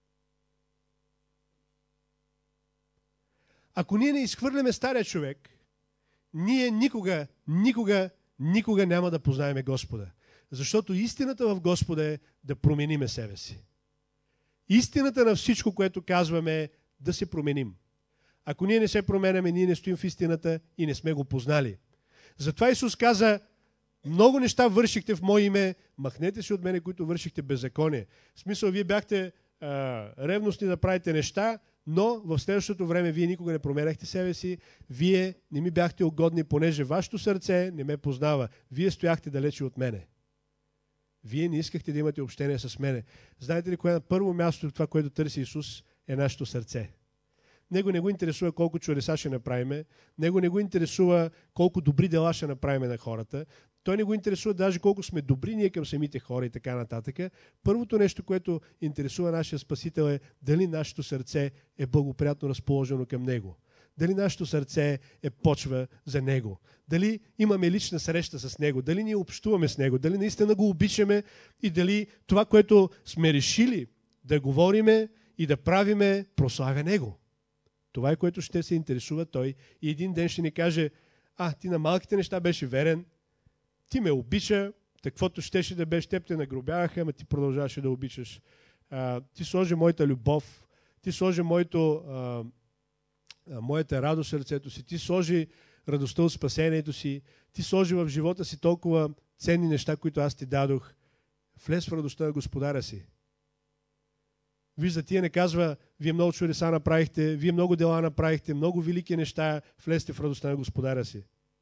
Ако ние не изхвърляме стария човек, ние никога, никога, никога няма да познаеме Господа. Защото истината в Господа е да промениме себе си. Истината на всичко, което казваме, е да се променим. Ако ние не се променяме, ние не стоим в истината и не сме го познали. Затова Исус каза, много неща вършихте в Мое име, махнете се от мене, които вършихте беззаконие. В смисъл, вие бяхте а, ревностни да правите неща, но в следващото време вие никога не променяхте себе си, вие не ми бяхте угодни, понеже вашето сърце не ме познава. Вие стояхте далече от мене. Вие не искахте да имате общение с мене. Знаете ли, кое на първо място това, което търси Исус, е нашето сърце? Него не го интересува колко чудеса ще направиме, него не го интересува колко добри дела ще направиме на хората, той не го интересува даже колко сме добри ние към самите хора и така нататък. Първото нещо, което интересува нашия Спасител е дали нашето сърце е благоприятно разположено към Него. Дали нашето сърце е почва за Него. Дали имаме лична среща с Него. Дали ние общуваме с Него. Дали наистина го обичаме и дали това, което сме решили да говориме и да правиме, прославя Него. Това е, което ще се интересува Той. И един ден ще ни каже, а, ти на малките неща беше верен, ти ме обича, каквото щеше да беше, теб те нагробяваха, ама ти продължаваше да обичаш. А, ти сложи моята любов, ти сложи моето, а, а, моята радост в сърцето си, ти сложи радостта от спасението си, ти сложи в живота си толкова ценни неща, които аз ти дадох. Влез в радостта на Господаря си. Вижда, тия не казва, вие много чудеса направихте, вие много дела направихте, много велики неща, влезте в радостта на Господаря си.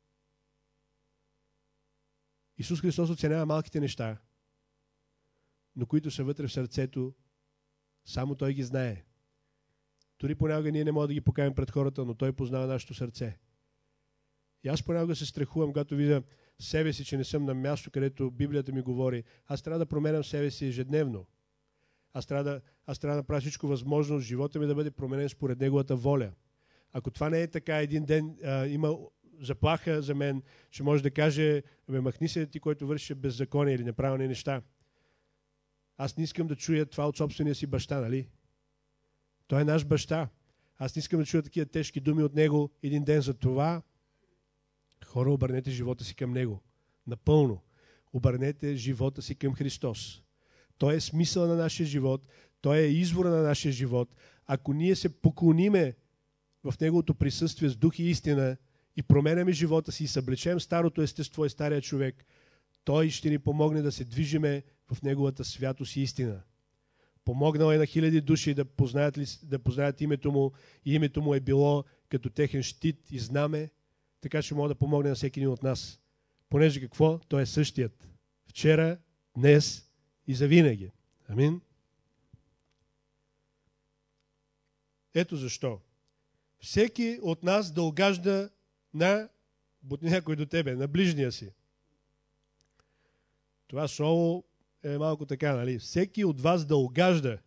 Исус Христос оценява малките неща, но които са вътре в сърцето, само Той ги знае. Дори понякога ние не можем да ги покажем пред хората, но Той познава нашето сърце. И аз понякога се страхувам, когато видя себе си, че не съм на място, където Библията ми говори. Аз трябва да променям себе си ежедневно. Аз трябва да, аз трябва да направя всичко възможно, живота ми да бъде променен според Неговата воля. Ако това не е така, един ден а, има заплаха за мен, че може да каже, бе, махни се ти, който върши беззаконие или неправилни неща. Аз не искам да чуя това от собствения си баща, нали? Той е наш баща. Аз не искам да чуя такива тежки думи от него един ден. За това хора, обърнете живота си към него. Напълно. Обърнете живота си към Христос. Той е смисъл на нашия живот. Той е извора на нашия живот. Ако ние се поклониме в Неговото присъствие с дух и истина и променяме живота си и съблечем старото естество и стария човек, Той ще ни помогне да се движиме в Неговата святост и истина. Помогнал е на хиляди души да познаят, ли, да познаят името Му и името Му е било като техен щит и знаме, така че може да помогне на всеки един от нас. Понеже какво? Той е същият. Вчера, днес и завинаги. Амин. Ето защо. Всеки от нас да угажда на някой до тебе, на ближния си. Това слово е малко така, нали? Всеки от вас да угажда.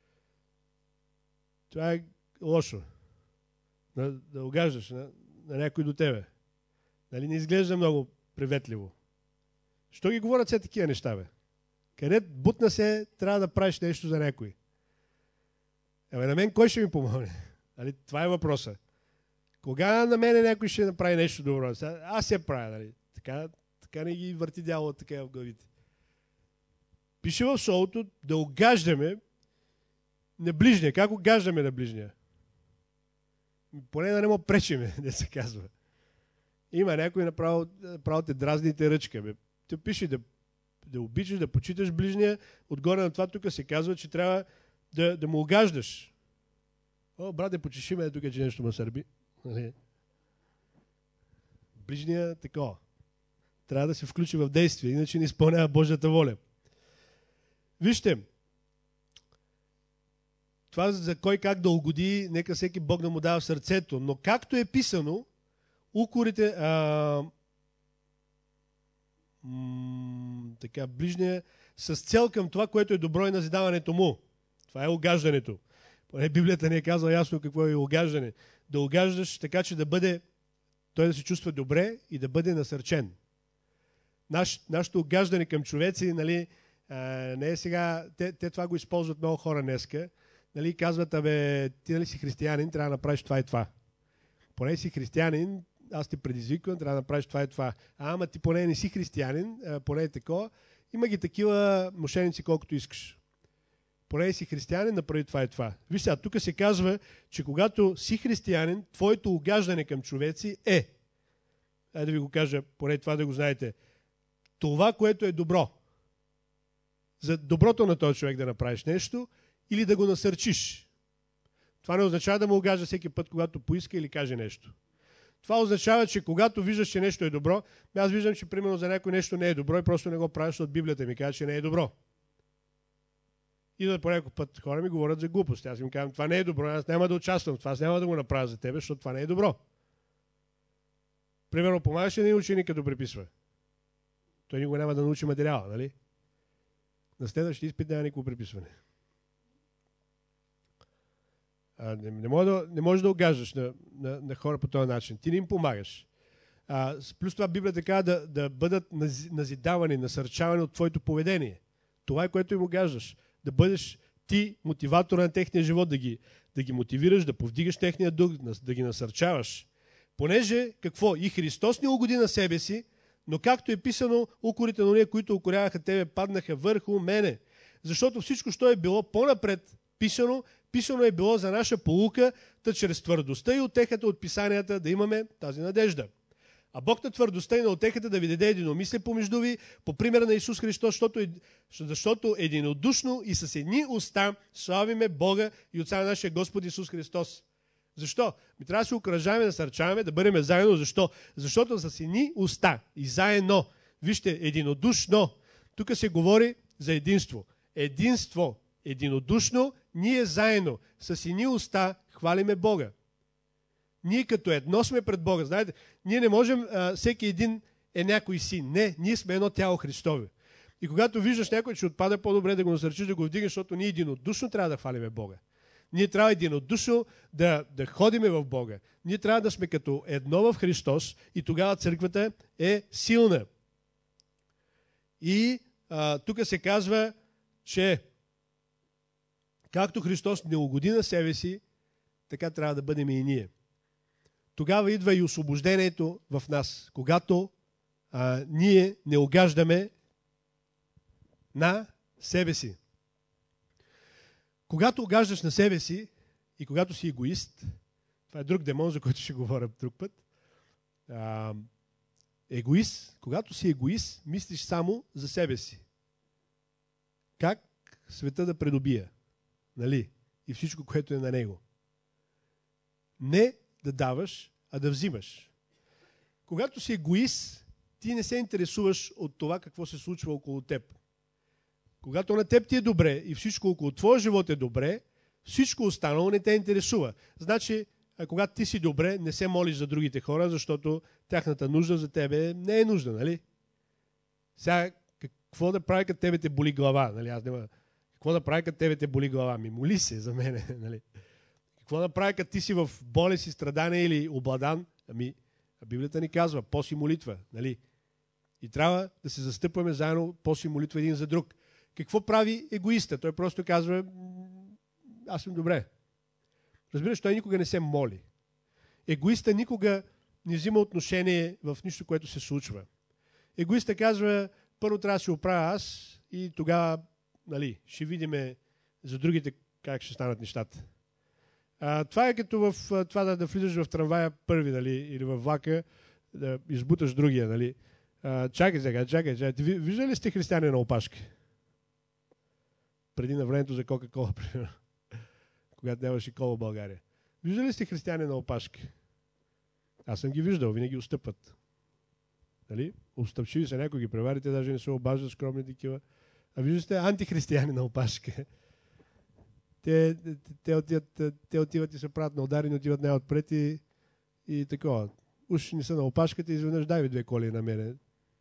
Това е лошо. Да, да угаждаш на, на някой до тебе. Нали не изглежда много приветливо. Що ги говорят все такива неща, бе? Къде бутна се, трябва да правиш нещо за някой. Абе, на мен кой ще ми помогне? Нали, това е въпроса. Кога на мене някой ще направи нещо добро? Аз я правя, нали? Така, така не ги върти дявола така в главите. Пише в Словото да угаждаме на ближния. Как угаждаме на ближния? Поне да не му пречиме, не се казва. Има някой направо, направо те дразните ръчка. Бе. Те пише да, да обичаш, да почиташ ближния. Отгоре на това тук се казва, че трябва да, да му угаждаш. О, брате, почеши ме тук, че нещо ме сърби. Ближния такова. Трябва да се включи в действие, иначе не изпълнява Божията воля. Вижте, това за кой как да угоди, нека всеки Бог да му дава в сърцето. Но както е писано, укорите, а, м, така, ближния, с цел към това, което е добро и назидаването му. Това е угаждането. Поне Библията не е казала ясно какво е угаждане. Да угаждаш така, че да бъде, той да се чувства добре и да бъде насърчен. Наш, нашето угаждане към човеци, нали, а, не е сега, те, те това го използват много хора днеска, нали, казват, абе, ти нали си християнин, трябва да направиш това и това. Поне си християнин, аз те предизвиквам, трябва да направиш това и това. А, ама ти поне не си християнин, поне е такова. Има ги такива мошеници колкото искаш. Поне си християнин, направи това и това. Виж сега, тук се казва, че когато си християнин, твоето угаждане към човеци е, дай да ви го кажа, поне това да го знаете, това, което е добро. За доброто на този човек да направиш нещо или да го насърчиш. Това не означава да му угажда всеки път, когато поиска или каже нещо. Това означава, че когато виждаш, че нещо е добро, аз виждам, че примерно за някой нещо не е добро и просто не го правиш, от Библията ми казва, че не е добро. И да по някой път хора ми говорят за глупости. Аз им казвам, това не е добро, аз няма да участвам в това, аз няма да го направя за тебе, защото това не е добро. Примерно, помагаш ли един ученик да преписва? Той никога няма да научи материала, нали? На следващия изпит няма никакво преписване. А, не, не, може да, не можеш да огаждаш на, на, на хора по този начин. Ти не им помагаш. А, плюс това Библията казва да, да бъдат назидавани, насърчавани от твоето поведение. Това е което им огаждаш. Да бъдеш ти мотиватора на техния живот, да ги, да ги мотивираш, да повдигаш техния дух, да ги насърчаваш. Понеже, какво? И Христос не угоди на себе си, но както е писано, укорите на уния, които укоряваха тебе, паднаха върху мене. Защото всичко, що е било по-напред писано, писано е било за наша поука, та чрез твърдостта и утехата от писанията да имаме тази надежда. А Бог на твърдостта и на утехата да ви даде единомислие помежду ви, по пример на Исус Христос, защото, защото единодушно и с едни уста славиме Бога и Отца на нашия Господ Исус Христос. Защо? Ми трябва да се окръжаваме, да насърчаваме, да бъдем заедно. Защо? Защото с едни уста и заедно. Вижте, единодушно. Тук се говори за единство. Единство. Единодушно, ние заедно. С едни уста хвалиме Бога. Ние като едно сме пред Бога. Знаете, ние не можем, а, всеки един е някой си. Не, ние сме едно тяло Христови. И когато виждаш някой, че отпада, по-добре да го насърчиш, да го вдигнеш, защото ние единодушно трябва да хвалиме Бога. Ние трябва единодушно да, да ходиме в Бога. Ние трябва да сме като едно в Христос и тогава църквата е силна. И а, тук се казва, че както Христос не угоди на себе си, така трябва да бъдем и ние. Тогава идва и освобождението в нас, когато а, ние не угаждаме на себе си. Когато угаждаш на себе си и когато си егоист, това е друг демон, за който ще говоря друг път, а, егоист, когато си егоист, мислиш само за себе си. Как света да придобия, нали? И всичко, което е на него. Не да даваш, а да взимаш. Когато си егоист, ти не се интересуваш от това какво се случва около теб. Когато на теб ти е добре и всичко около твоя живот е добре, всичко останало не те интересува. Значи, а когато ти си добре, не се молиш за другите хора, защото тяхната нужда за тебе не е нужда, нали? Сега, какво да прави, като тебе те боли глава? Нали? Аз няма... Какво да прави, като тебе те боли глава? Ми моли се за мене. Нали? Какво да прави, като ти си в болест и страдание или обладан? Ами, Библията ни казва, поси молитва. Нали? И трябва да се застъпваме заедно, поси молитва един за друг. Какво прави егоиста? Той просто казва, аз съм добре. Разбираш, той никога не се моли. Егоиста никога не взима отношение в нищо, което се случва. Егоиста казва, първо трябва да се оправя аз и тогава, нали, ще видим за другите как ще станат нещата. А, това е като в това да, да влизаш в трамвая първи, нали, или в влака, да избуташ другия. Нали. А, чакай сега, чакай, чакай. Виждали ли сте християни на опашки? Преди на времето за Кока-кола, примерно. Когато нямаше кола в България. Виждали ли сте християни на опашки? Аз съм ги виждал, винаги отстъпват. Нали? Отстъпчиви са, някои ги преварите, даже не се обаждат, скромни такива. А виждате антихристияни на опашка. Те, те, те, отиват, те отиват и се правят на удари, не отиват най-отпред и, и такова. Уж не са на опашката и изведнъж дай ви две коли на мене.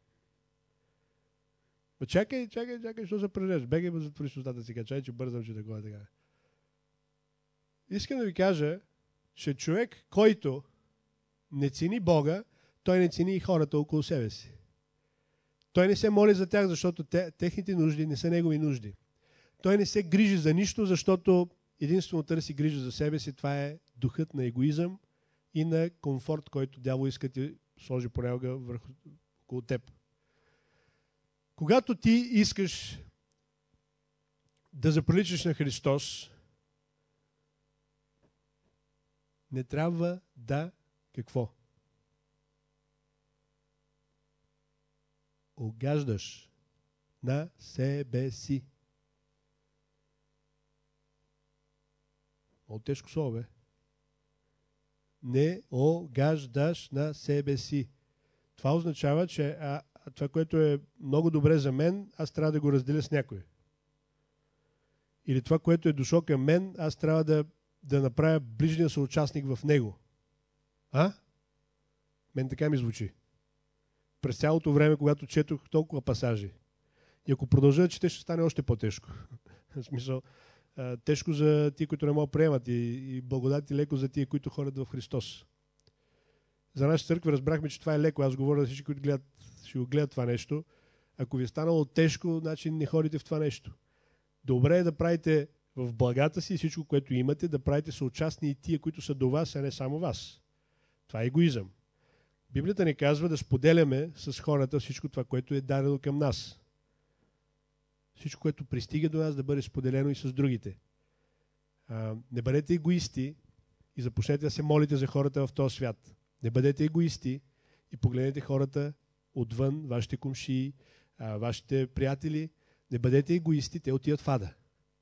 Ма чакай, чакай, чакай, що се прережеш? Бегай, ме затвориш устата си, качай, че бързам, че такова така. Искам да ви кажа, че човек, който не цени Бога, той не цени и хората около себе си. Той не се моли за тях, защото те, техните нужди не са негови нужди. Той не се грижи за нищо, защото единствено търси грижа за себе си. Това е духът на егоизъм и на комфорт, който дявол иска ти сложи понякога върху около теб. Когато ти искаш да заприличаш на Христос, не трябва да какво? Огаждаш на себе си. Много тежко слово, бе. Не огаждаш на себе си. Това означава, че а, а това, което е много добре за мен, аз трябва да го разделя с някой. Или това, което е дошло към мен, аз трябва да, да направя ближния съучастник в него. А? Мен така ми звучи. През цялото време, когато четох толкова пасажи. И ако продължа да чете, ще стане още по-тежко. В смисъл, тежко за тия, които не могат приемат, и, и благодат и леко за тия, които ходят в Христос. За нашата църква разбрахме, че това е леко. Аз говоря за всички, които гледат, ще го гледат това нещо. Ако ви е станало тежко, значи не ходите в това нещо. Добре е да правите в благата си всичко, което имате, да правите съучастни и тия, които са до вас, а не само вас. Това е егоизъм. Библията ни казва да споделяме с хората всичко това, което е дадено към нас. Всичко, което пристига до нас, да бъде споделено и с другите. А, не бъдете егоисти и започнете да се молите за хората в този свят. Не бъдете егоисти и погледнете хората отвън, вашите комшии, а, вашите приятели. Не бъдете егоисти, те отиват в ада.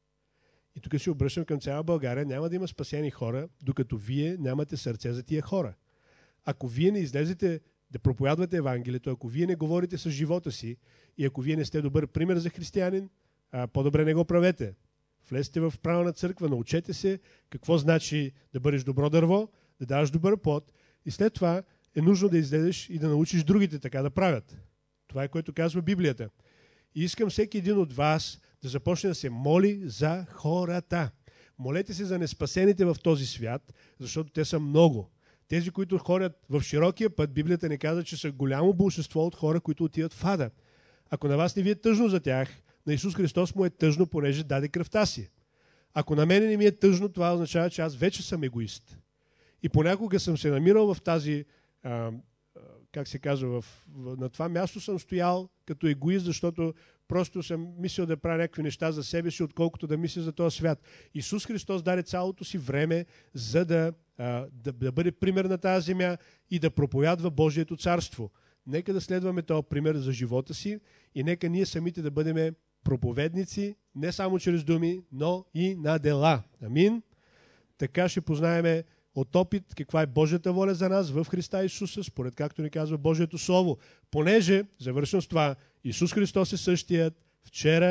И тук се обръщам към цяла България. Няма да има спасени хора, докато вие нямате сърце за тия хора. Ако вие не излезете да проповядвате Евангелието, ако вие не говорите с живота си и ако вие не сте добър пример за християнин, а, по-добре не го правете. Влезте в правилна църква, научете се какво значи да бъдеш добро дърво, да даваш добър плод и след това е нужно да излезеш и да научиш другите така да правят. Това е, което казва Библията. И искам всеки един от вас да започне да се моли за хората. Молете се за неспасените в този свят, защото те са много. Тези, които ходят в широкия път, Библията ни казва, че са голямо большинство от хора, които отиват в ада. Ако на вас не ви е тъжно за тях, на Исус Христос му е тъжно, понеже даде кръвта си. Ако на мене не ми е тъжно, това означава, че аз вече съм егоист. И понякога съм се намирал в тази, а, как се казва, в, в, на това място съм стоял като егоист, защото просто съм мислил да правя някакви неща за себе си, отколкото да мисля за този свят. Исус Христос даде цялото си време, за да, а, да, да бъде пример на тази земя и да проповядва Божието царство. Нека да следваме този пример за живота си и нека ние самите да бъдем проповедници, не само чрез думи, но и на дела. Амин. Така ще познаеме от опит каква е Божията воля за нас в Христа Исуса, според както ни казва Божието Слово. Понеже, завършвам с това, Исус Христос е същият вчера,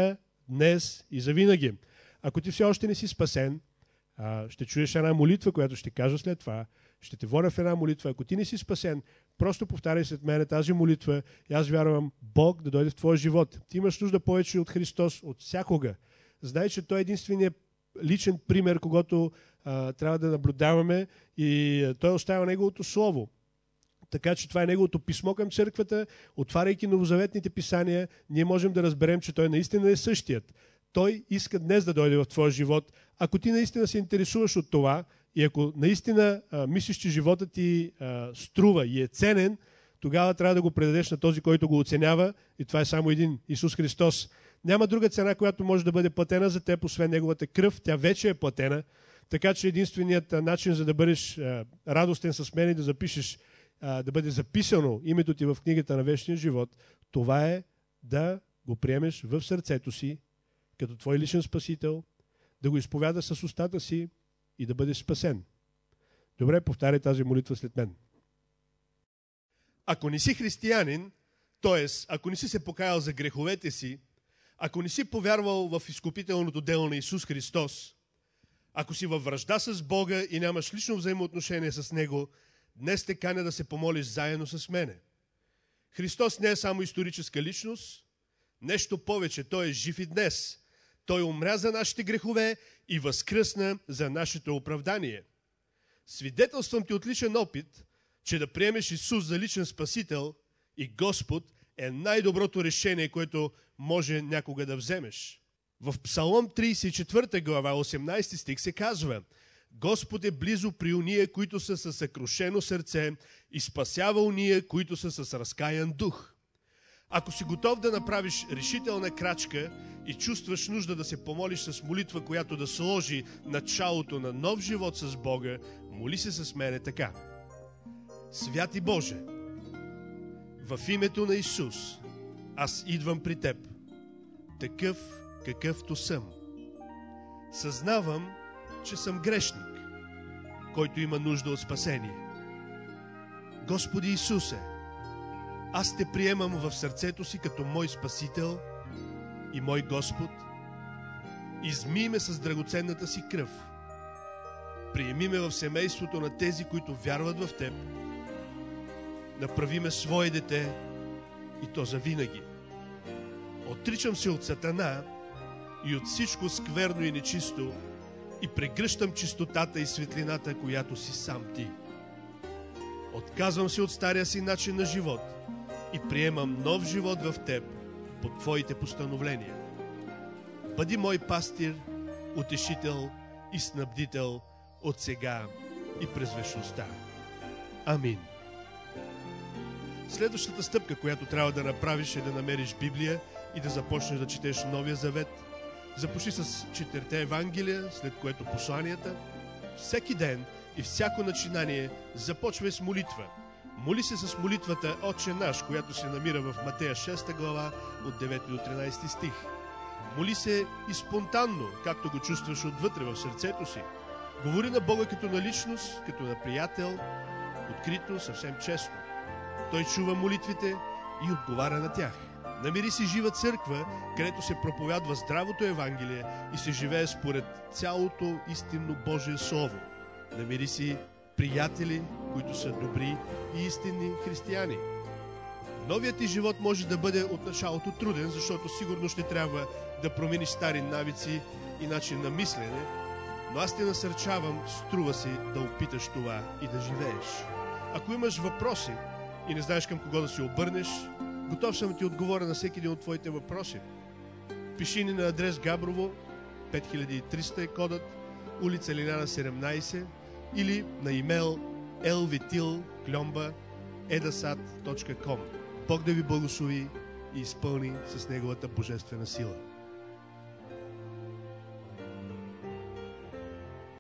днес и завинаги. Ако ти все още не си спасен, ще чуеш една молитва, която ще кажа след това. Ще те водя в една молитва. Ако ти не си спасен, просто повтаряй след мене тази молитва и аз вярвам Бог да дойде в твоя живот. Ти имаш нужда повече от Христос, от всякога. Знай, че Той е единственият личен пример, когато а, трябва да наблюдаваме и а, Той оставя Неговото Слово. Така че това е Неговото писмо към църквата. Отваряйки новозаветните писания, ние можем да разберем, че Той наистина е същият. Той иска днес да дойде в твоя живот. Ако ти наистина се интересуваш от това и ако наистина а, мислиш, че живота ти а, струва и е ценен, тогава трябва да го предадеш на този, който го оценява, и това е само един, Исус Христос. Няма друга цена, която може да бъде платена за теб, освен Неговата кръв. Тя вече е платена. Така че единственият начин, за да бъдеш а, радостен с мен и да запишеш, а, да бъде записано името ти в книгата на вечния живот, това е да го приемеш в сърцето си, като твой личен спасител, да го изповядаш с устата си и да бъдеш спасен. Добре, повтаряй тази молитва след мен. Ако не си християнин, т.е. ако не си се покаял за греховете си, ако не си повярвал в изкупителното дело на Исус Христос, ако си във вражда с Бога и нямаш лично взаимоотношение с Него, днес те каня да се помолиш заедно с мене. Христос не е само историческа личност, нещо повече, Той е жив и днес. Той умря за нашите грехове и възкръсна за нашето оправдание. Свидетелствам ти от личен опит, че да приемеш Исус за личен спасител и Господ е най-доброто решение, което може някога да вземеш. В Псалом тридесет и четвърта глава, осемнадесети стих се казва: Господ е близо при уния, които са със съкрушено сърце, и спасява уния, които са с разкаян дух. Ако си готов да направиш решителна крачка и чувстваш нужда да се помолиш с молитва, която да сложи началото на нов живот с Бога, моли се с мене така. Святи Боже, в името на Исус, аз идвам при Теб, такъв какъвто съм. Съзнавам, че съм грешник, който има нужда от спасение. Господи Исусе, аз Те приемам в сърцето си като мой Спасител и мой Господ. Измий ме с драгоценната си кръв. Приеми ме в семейството на тези, които вярват в Теб. Направи ме свое дете и то завинаги. Отричам се от Сатана и от всичко скверно и нечисто и прегръщам чистотата и светлината, която си сам Ти. Отказвам се от стария си начин на живот и приемам нов живот в Теб по Твоите постановления. Бъди мой пастир, утешител и снабдител от сега и през вечността. Амин. Следващата стъпка, която трябва да направиш, е да намериш Библия и да започнеш да четеш Новия Завет. Започни с четирите Евангелия, след което посланията. Всеки ден и всяко начинание започвай с молитва. Моли се с молитвата Отче наш, която се намира в Матея шеста глава от девети до тринадесети стих. Моли се и спонтанно, както го чувстваш отвътре в сърцето си. Говори на Бога като на личност, като на приятел, открито, съвсем честно. Той чува молитвите и отговаря на тях. Намери си жива църква, където се проповядва здравото Евангелие и се живее според цялото истинно Божие Слово. Намери си приятели, които са добри и истинни християни. Новият ти живот може да бъде от началото труден, защото сигурно ще трябва да промениш стари навици и начин на мислене, но аз те насърчавам, струва си да опиташ това и да живееш. Ако имаш въпроси и не знаеш към кого да се обърнеш, готов съм да ти отговоря на всеки един от твоите въпроси. Пиши ни на адрес Габрово, пет хиляди и триста е кодът, улица Лиляна седемнадесет, или на имейл ел ви тил кльомба едасат точка ком. Бог да ви благослови и изпълни с Неговата божествена сила.